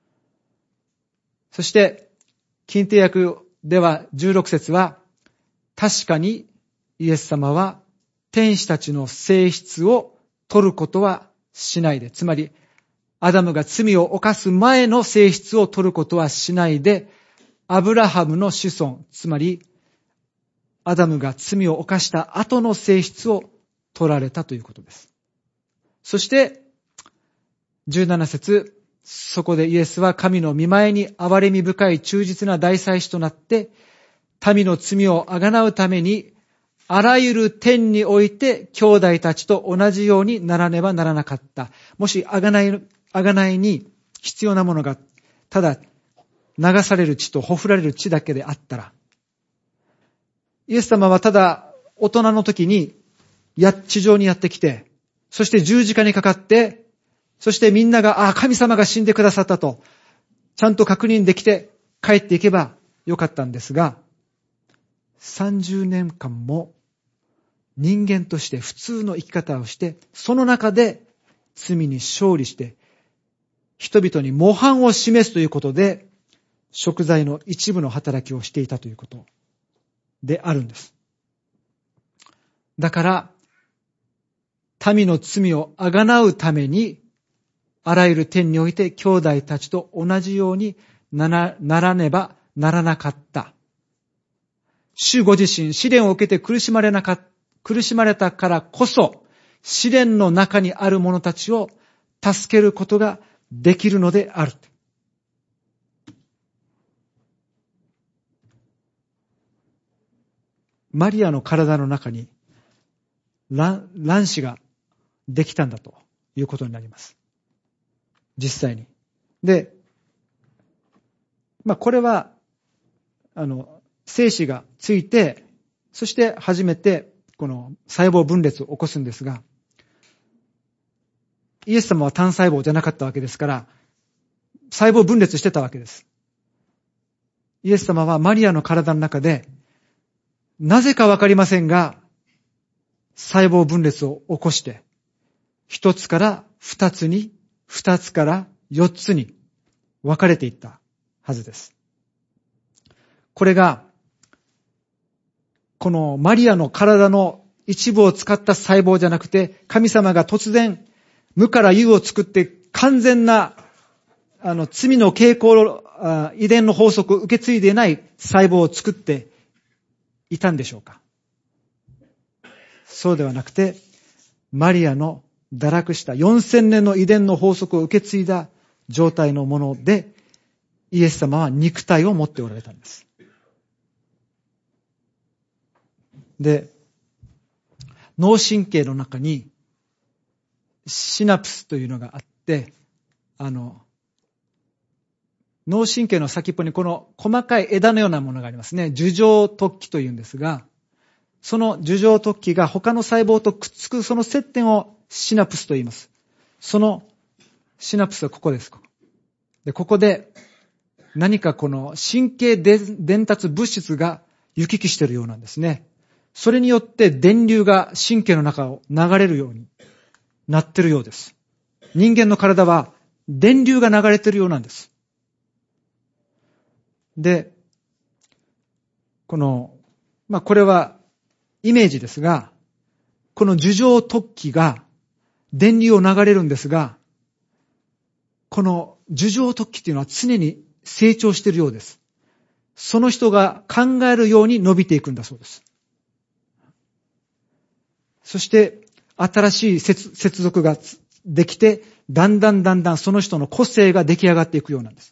そして、近帝訳では16節は、確かにイエス様は天使たちの性質を取ることはしないで、つまりアダムが罪を犯す前の性質を取ることはしないで、アブラハムの子孫、つまりアダムが罪を犯した後の性質を取られたということです。そして17節、そこでイエスは神の御前に憐れみ深い忠実な大祭司となって、民の罪をあがなうためにあらゆる点において兄弟たちと同じようにならねばならなかった。もしあがないに必要なものがただ流される血とほふられる血だけであったら、イエス様はただ大人の時に地上にやってきて、そして十字架にかかって、そしてみんなが、神様が死んでくださったと、ちゃんと確認できて帰っていけばよかったんですが、30年間も人間として普通の生き方をして、その中で罪に勝利して、人々に模範を示すということで、贖罪の一部の働きをしていたということであるんです。だから、民の罪をあがなうために、あらゆる点において兄弟たちと同じようにならねばならなかった。主ご自身、試練を受けて苦しまれたからこそ、試練の中にある者たちを助けることができるのである。マリアの体の中に卵子ができたんだということになります。実際に。で、これは、精子がついて、そして初めてこの細胞分裂を起こすんですが、イエス様は単細胞じゃなかったわけですから、細胞分裂してたわけです。イエス様はマリアの体の中で、なぜかわかりませんが、細胞分裂を起こして、一つから二つに、二つから四つに分かれていったはずです。これが、このマリアの体の一部を使った細胞じゃなくて、神様が突然、無から有を作って完全な、罪の傾向、遺伝の法則を受け継いでいない細胞を作っていたんでしょうか。そうではなくて、マリアの堕落した4000年の遺伝の法則を受け継いだ状態のもので、イエス様は肉体を持っておられたんです。で、脳神経の中にシナプスというのがあって、脳神経の先っぽにこの細かい枝のようなものがありますね。樹状突起というんですが、その樹状突起が他の細胞とくっつくその接点をシナプスと言います。そのシナプスはここです。で、ここで何かこの神経伝達物質が行き来しているようなんですね。それによって電流が神経の中を流れるようになっているようです。人間の体は電流が流れているようなんです。で、これはイメージですが、この樹状突起が電流を流れるんですが、この樹状突起というのは常に成長しているようです。その人が考えるように伸びていくんだそうです。そして新しい接続ができて、だんだんその人の個性が出来上がっていくようなんです。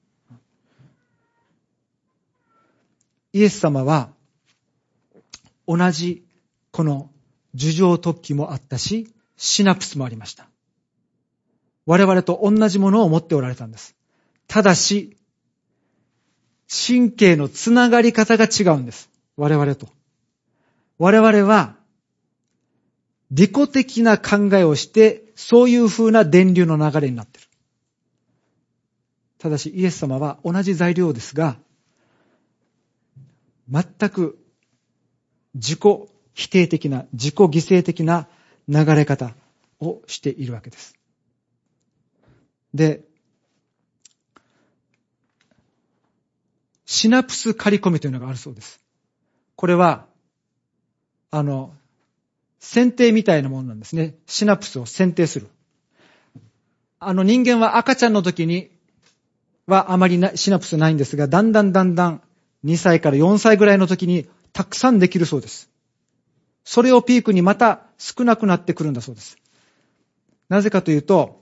イエス様は同じこの樹状突起もあったし、シナプスもありました。我々と同じものを持っておられたんです。ただし、神経のつながり方が違うんです。我々と。我々は利己的な考えをして、そういう風な電流の流れになっている。ただしイエス様は同じ材料ですが、全く自己否定的な、自己犠牲的な流れ方をしているわけです。で、シナプス刈り込みというのがあるそうです。これは、剪定みたいなものなんですね。シナプスを剪定する。人間は赤ちゃんの時にはあまりシナプスないんですが、だんだん2歳から4歳ぐらいの時にたくさんできるそうです。それをピークにまた少なくなってくるんだそうです。なぜかというと、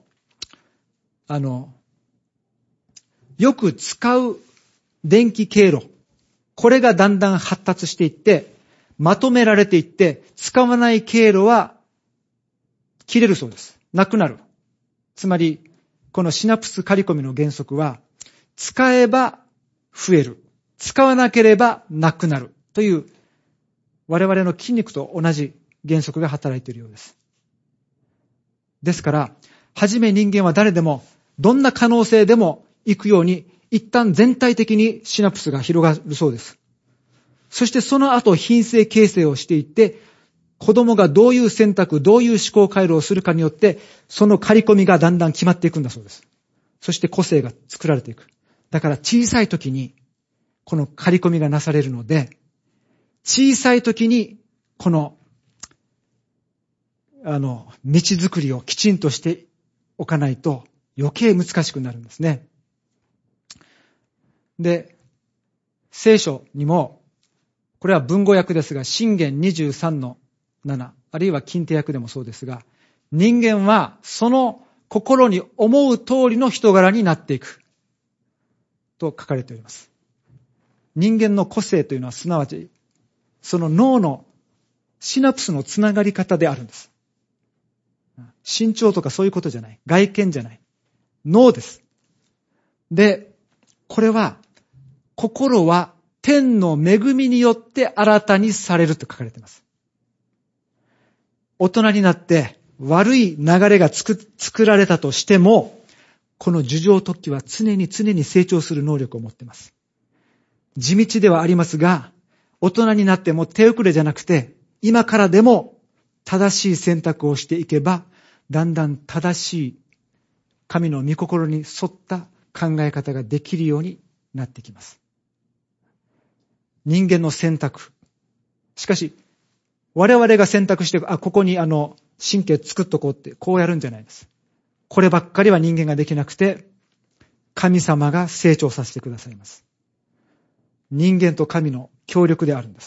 よく使う電気経路、これがだんだん発達していって、まとめられていって、使わない経路は切れるそうです。なくなる。つまり、このシナプス刈り込みの原則は、使えば増える。使わなければなくなる。という、我々の筋肉と同じ原則が働いているようです。ですから、はじめ人間は誰でも、どんな可能性でも行くように、一旦全体的にシナプスが広がるそうです。そしてその後品性形成をしていって、子供がどういう選択、どういう思考回路をするかによって、その刈り込みがだんだん決まっていくんだそうです。そして個性が作られていく。だから小さい時に、この刈り込みがなされるので、小さい時に、この、道作りをきちんとしておかないと余計難しくなるんですね。で、聖書にも、これは文語訳ですが、箴言 23-7、あるいは近手訳でもそうですが、人間はその心に思う通りの人柄になっていくと書かれております。人間の個性というのはすなわち、その脳のシナプスのつながり方であるんです。身長とかそういうことじゃない。外見じゃない。脳です。で、これは、心は天の恵みによって新たにされると書かれています。大人になって悪い流れが作られたとしても、この樹上突起は常に成長する能力を持っています。地道ではありますが、大人になっても手遅れじゃなくて、今からでも正しい選択をしていけば、だんだん正しい神の御心に沿った考え方ができるようになってきます。人間の選択。しかし、我々が選択して、ここに神経作っとこうって、こうやるんじゃないです。こればっかりは人間ができなくて、神様が成長させてくださいます。人間と神の協力であるんです。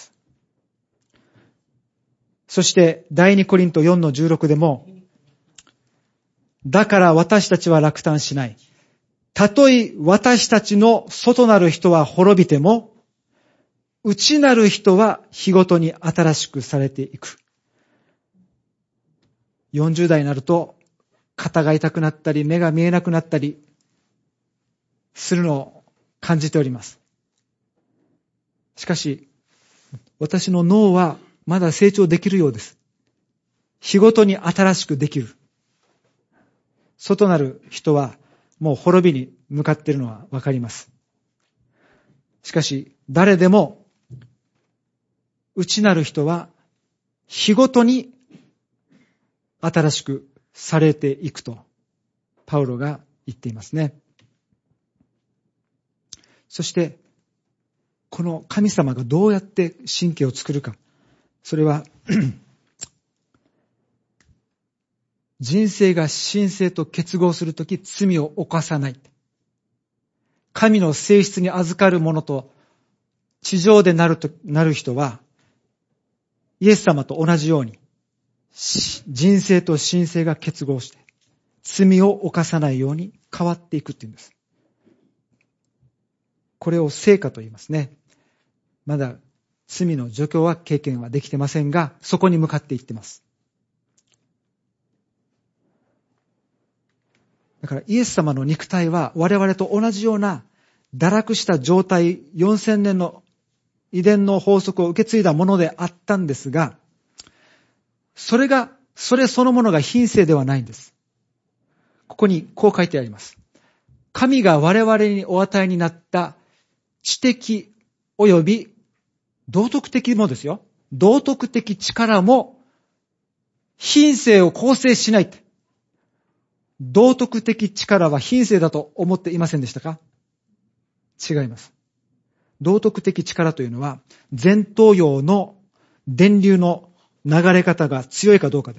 そして、第2コリント 4-16 でも、だから私たちは落胆しない。たとえ私たちの外なる人は滅びても、内なる人は日ごとに新しくされていく。40代になると、肩が痛くなったり、目が見えなくなったりするのを感じております。しかし、私の脳はまだ成長できるようです。日ごとに新しくできる。外なる人はもう滅びに向かっているのはわかります。しかし、誰でも内なる人は日ごとに新しくされていくとパウロが言っていますね。そしてこの神様がどうやって神経を作るか、それは人生が神性と結合するとき罪を犯さない。神の性質に預かるものと地上でなる人はイエス様と同じように人生と神性が結合して罪を犯さないように変わっていくっていうんです。これを成果と言いますね。まだ罪の除去は経験はできてませんが、そこに向かっていってます。だからイエス様の肉体は我々と同じような堕落した状態、4000年の遺伝の法則を受け継いだものであったんですが、それがそれそのものが品性ではないんです。ここにこう書いてあります。神が我々にお与えになった知的及び道徳的もですよ。道徳的力も品性を構成しない。道徳的力は品性だと思っていませんでしたか？違います。道徳的力というのは前頭葉の電流の流れ方が強いかどうかです。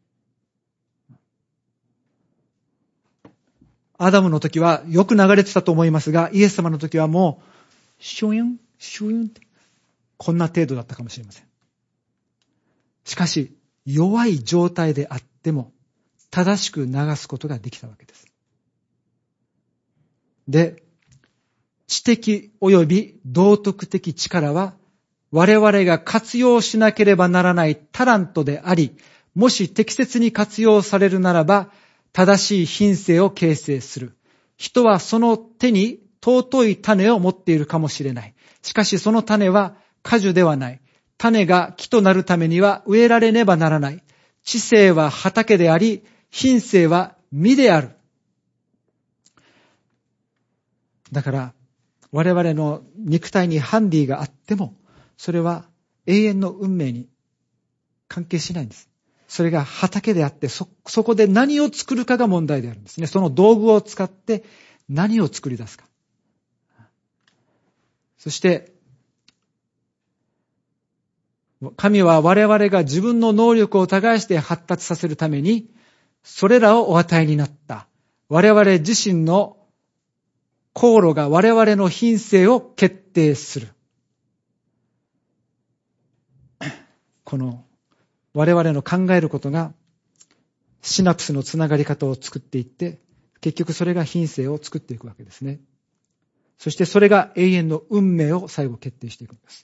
アダムの時はよく流れてたと思いますが、イエス様の時はもうシュユンシュユンってこんな程度だったかもしれません。しかし弱い状態であっても正しく流すことができたわけです。で、知的及び道徳的力は我々が活用しなければならないタラントであり、もし適切に活用されるならば正しい品性を形成する。人はその手に尊い種を持っているかもしれない。しかしその種は果樹ではない。種が木となるためには植えられねばならない。知性は畑であり、品性は実である。だから我々の肉体にハンディがあっても、それは永遠の運命に関係しないんです。それが畑であって、そこで何を作るかが問題であるんですね。その道具を使って何を作り出すか。そして、神は我々が自分の能力を耕して発達させるために、それらをお与えになった。我々自身の航路が我々の品性を決定する。この我々の考えることがシナプスのつながり方を作っていって、結局それが品性を作っていくわけですね。そしてそれが永遠の運命を最後決定していくんです。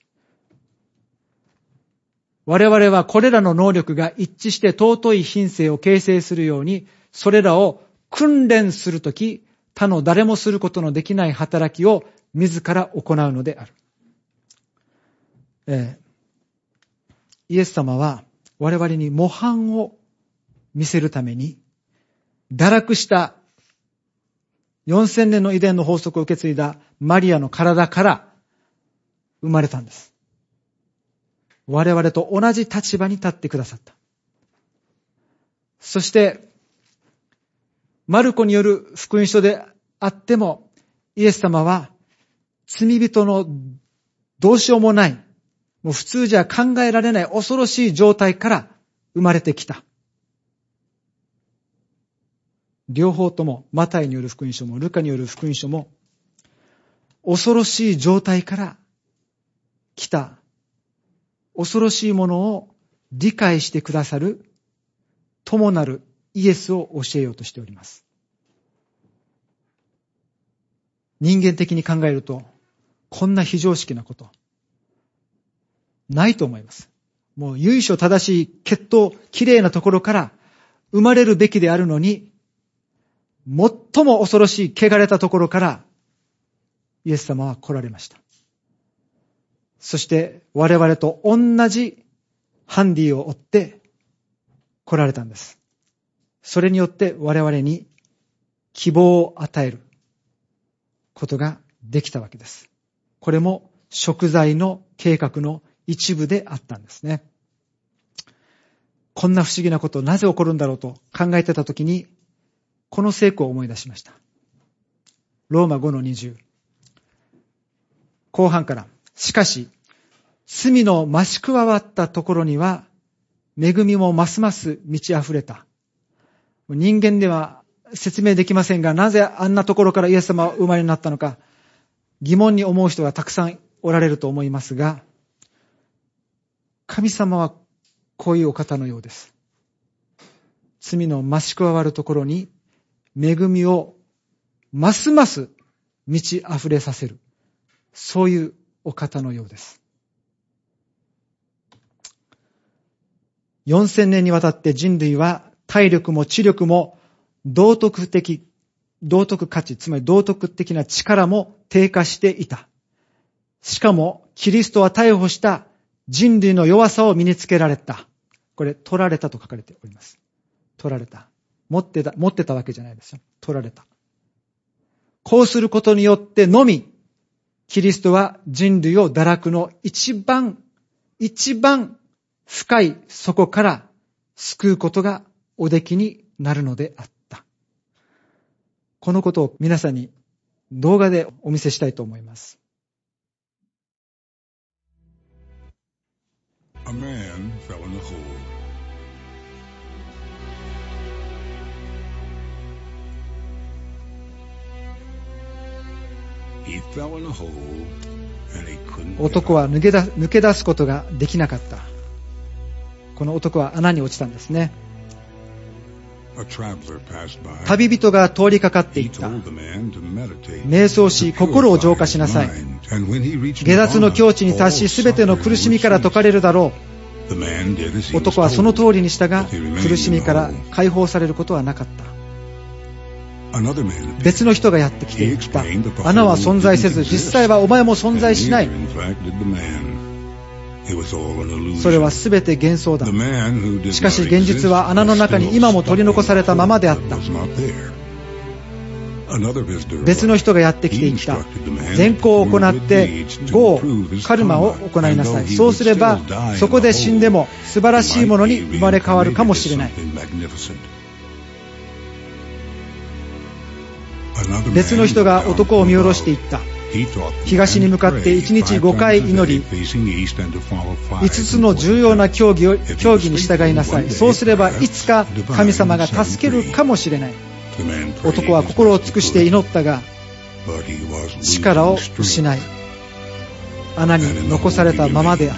我々はこれらの能力が一致して尊い品性を形成するように、それらを訓練するとき、他の誰もすることのできない働きを自ら行うのである。イエス様は我々に模範を見せるために、堕落した4000年の遺伝の法則を受け継いだマリアの体から生まれたんです。我々と同じ立場に立ってくださった。そして、マルコによる福音書であっても、イエス様は罪人のどうしようもない、もう普通じゃ考えられない恐ろしい状態から生まれてきた。両方とも、マタイによる福音書もルカによる福音書も、恐ろしい状態から来た、恐ろしいものを理解してくださる友なるイエスを教えようとしております。人間的に考えると、こんな非常識なこと、ないと思います。もう由緒正しい血統、きれいなところから生まれるべきであるのに、最も恐ろしい汚れたところからイエス様は来られました。そして我々と同じハンディを負って来られたんです。それによって我々に希望を与えることができたわけです。これも贖罪の計画の一部であったんですね。こんな不思議なことなぜ起こるんだろうと考えてたときに、この聖句を思い出しました。ローマ 5-20 後半から、しかし罪の増し加わったところには恵みもますます満ち溢れた。人間では説明できませんが、なぜあんなところからイエス様は生まれになったのか疑問に思う人がたくさんおられると思いますが、神様はこういうお方のようです。罪の増し加わるところに恵みをますます満ち溢れさせる、そういうお方のようです。4000年にわたって人類は体力も知力も道徳価値、つまり道徳的な力も低下していた。しかもキリストは逮捕した人類の弱さを身につけられた。 これ、取られたと書かれております。取られた。持ってたわけじゃないですよ。取られた。こうすることによってのみ、キリストは人類を堕落の一番深い底から救うことがおできになるのであった。このことを皆さんに動画でお見せしたいと思います。 A man fell in a hole. He fell in a hole and he couldn't get 男は out. 抜け出すことができなかった。この男は穴に落ちたんですね。 A traveler passed by. 旅人が通りかかってい He った。 told the man to meditate, 瞑想し、心を浄化しなさい。 And when he reached 下脱の境地に達し、すべての苦しみから解かれるだろ The man did as he う。 was 男はその told. 通りに従い、苦しみから解放されることはなかった。 Another man appeared. 別の人がやってきて He 言った。 explained that the 穴は hole 存在せ didn't ず、 exist. 実際はお前も存在しない。 And neither, in fact, did the man. It was all an illusion. それはすべて幻想だ。 The man who did しかし not 現実は穴の中に今も取り残されたままであった。 was not there. Another visitor 別の人がやってきて言った。善行を行って業をカルマを行いなさい。そうすればそこで死んでも素晴らしいものに生まれ変わるかもしれない。別の人が男を見下ろしていった。東に向かって1日5回祈り、5つの重要な教義に従いなさい。そうすればいつか神様が助けるかもしれない。男は心を尽くして祈ったが、力を失い、穴に残されたままであった。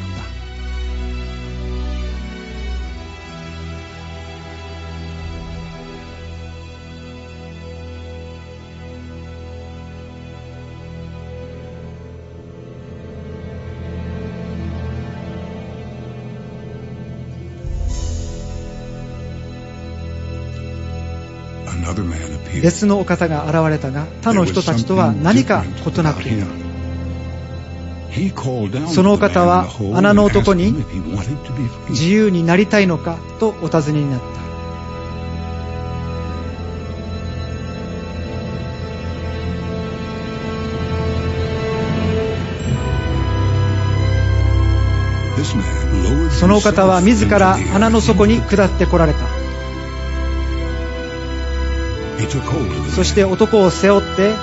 別のお方が現れたが、他の人たちとは何か異なっていた。そのお方は穴の男に自由になりたいのかとお尋ねになった。そのお方は自ら穴の底に下ってこられた。そして男を背負って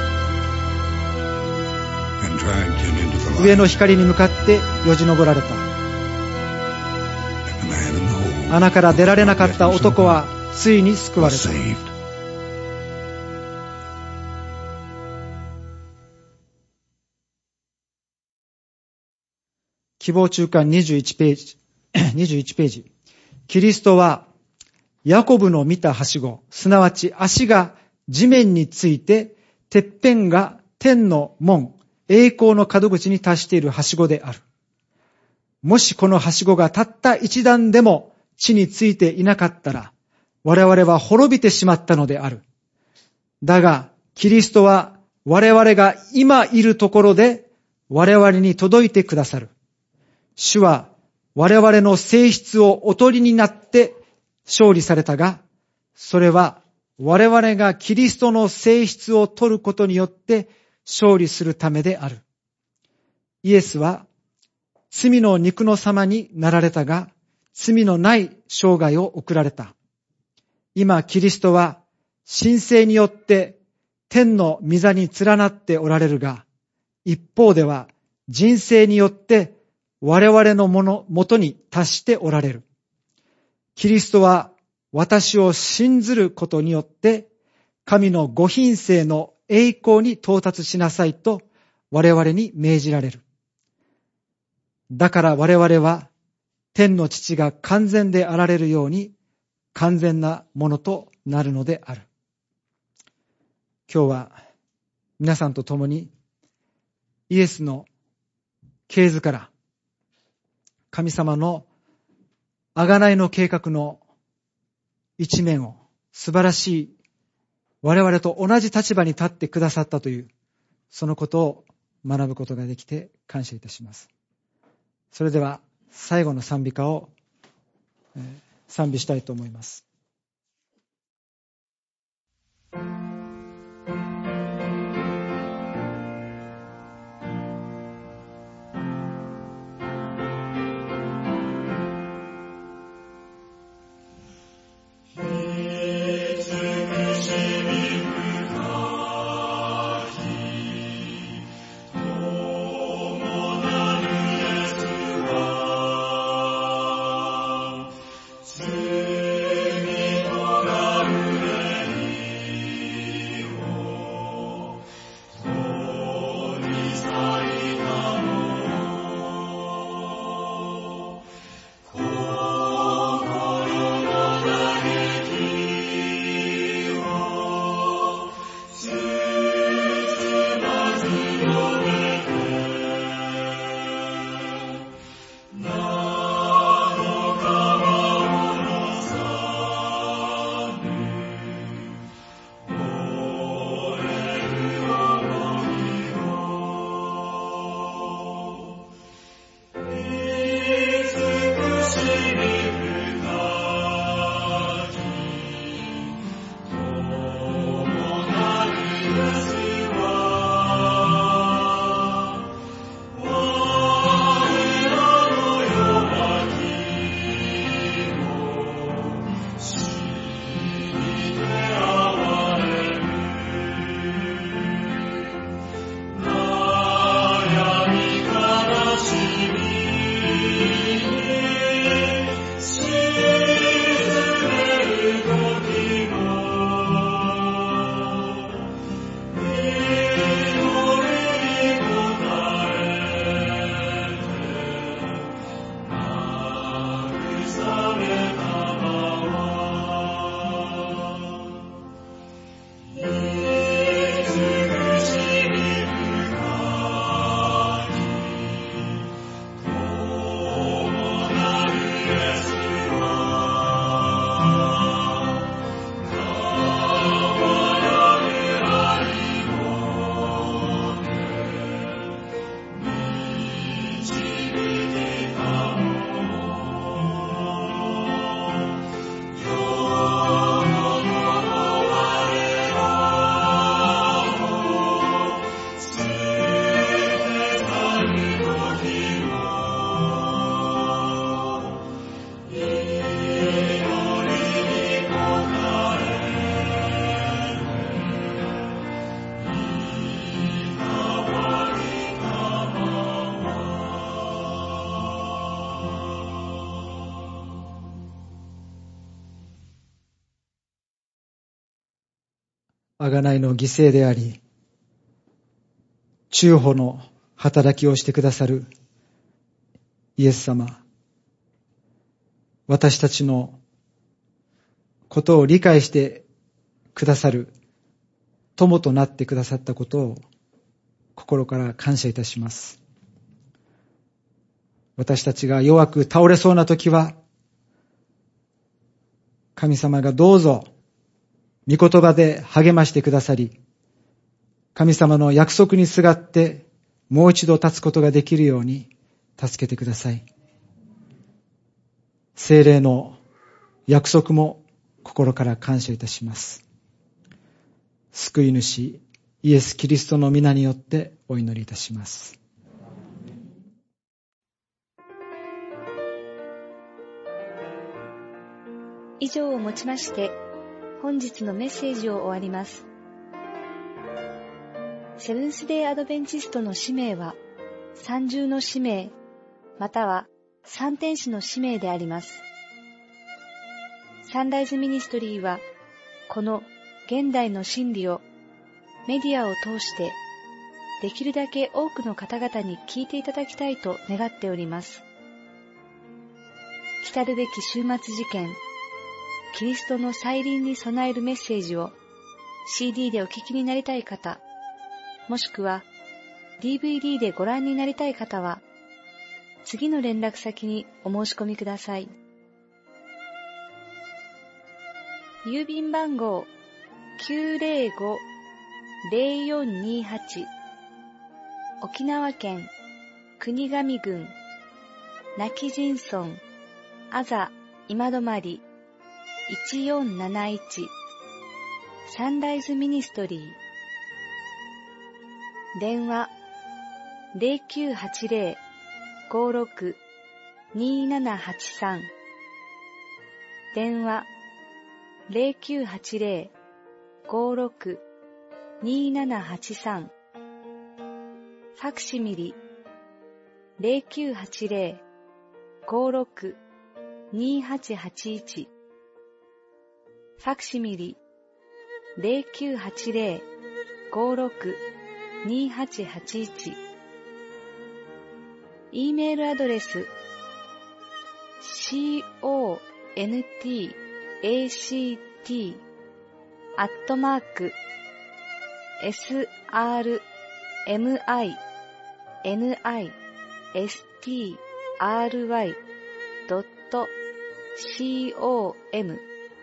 上の光に向かってよじ登られた。穴から出られなかった男はついに救われた。希望中間21ページ。キリストはヤコブの見たはしご、すなわち足が地面について、てっぺんが天の門、栄光の門口に達しているはしごである。もしこのはしごがたった一段でも地についていなかったら、我々は滅びてしまったのである。だが、キリストは我々が今いるところで我々に届いてくださる。主は我々の性質をお取りになって勝利されたが、それは我々がキリストの性質を取ることによって勝利するためである。イエスは罪の肉の様になられたが、罪のない生涯を送られた。今キリストは神聖によって天の御座に連なっておられるが、一方では人生によって我々のもとに達しておられる。キリストは私を信ずることによって神のご品性の栄光に到達しなさいと我々に命じられる。だから我々は天の父が完全であられるように完全なものとなるのである。今日は皆さんと共にイエスの系図から神様の贖いの計画の一面を、素晴らしい我々と同じ立場に立ってくださったというそのことを学ぶことができて感謝いたします。それでは最後の賛美歌を賛美したいと思います。贖いの犠牲であり、中保の働きをしてくださるイエス様、私たちのことを理解してくださる友となってくださったことを心から感謝いたします。私たちが弱く倒れそうな時は、神様がどうぞ御言葉で励ましてくださり、神様の約束にすがってもう一度立つことができるように助けてください。聖霊の約束も心から感謝いたします。救い主イエス・キリストの皆によってお祈りいたします。 以上をもちまして本日のメッセージを終わります。セブンスデーアドベンチストの使命は三重の使命または三天使の使命であります。サンライズミニストリーはこの現代の真理をメディアを通してできるだけ多くの方々に聞いていただきたいと願っております。来るべき終末事件キリストの再臨に備えるメッセージを CD でお聞きになりたい方、もしくは DVD でご覧になりたい方は、次の連絡先にお申し込みください。郵便番号 905-0428 沖縄県国頭郡今帰仁村アザ今止まり1471サンライズミニストリー。電話0980-56-2783。電話0980-56-2783。ファクシミリ0980-56-2881。ファクシミリ0980-56-2881。E メールアドレス srmit.com。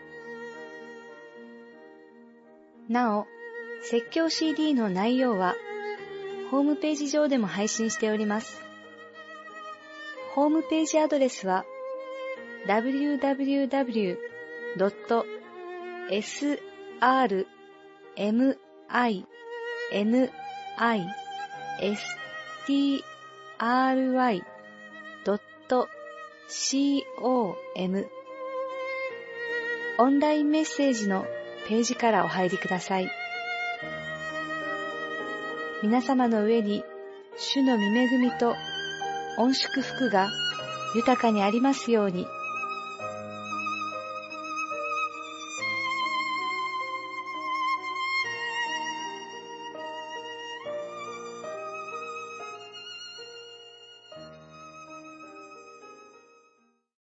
なお、説教 CD の内容はホームページ上でも配信しております。ホームページアドレスは www.srmindstry.com。 オンラインメッセージのページからお入りください。皆様の上に主の御恵みと御祝福が豊かにありますように。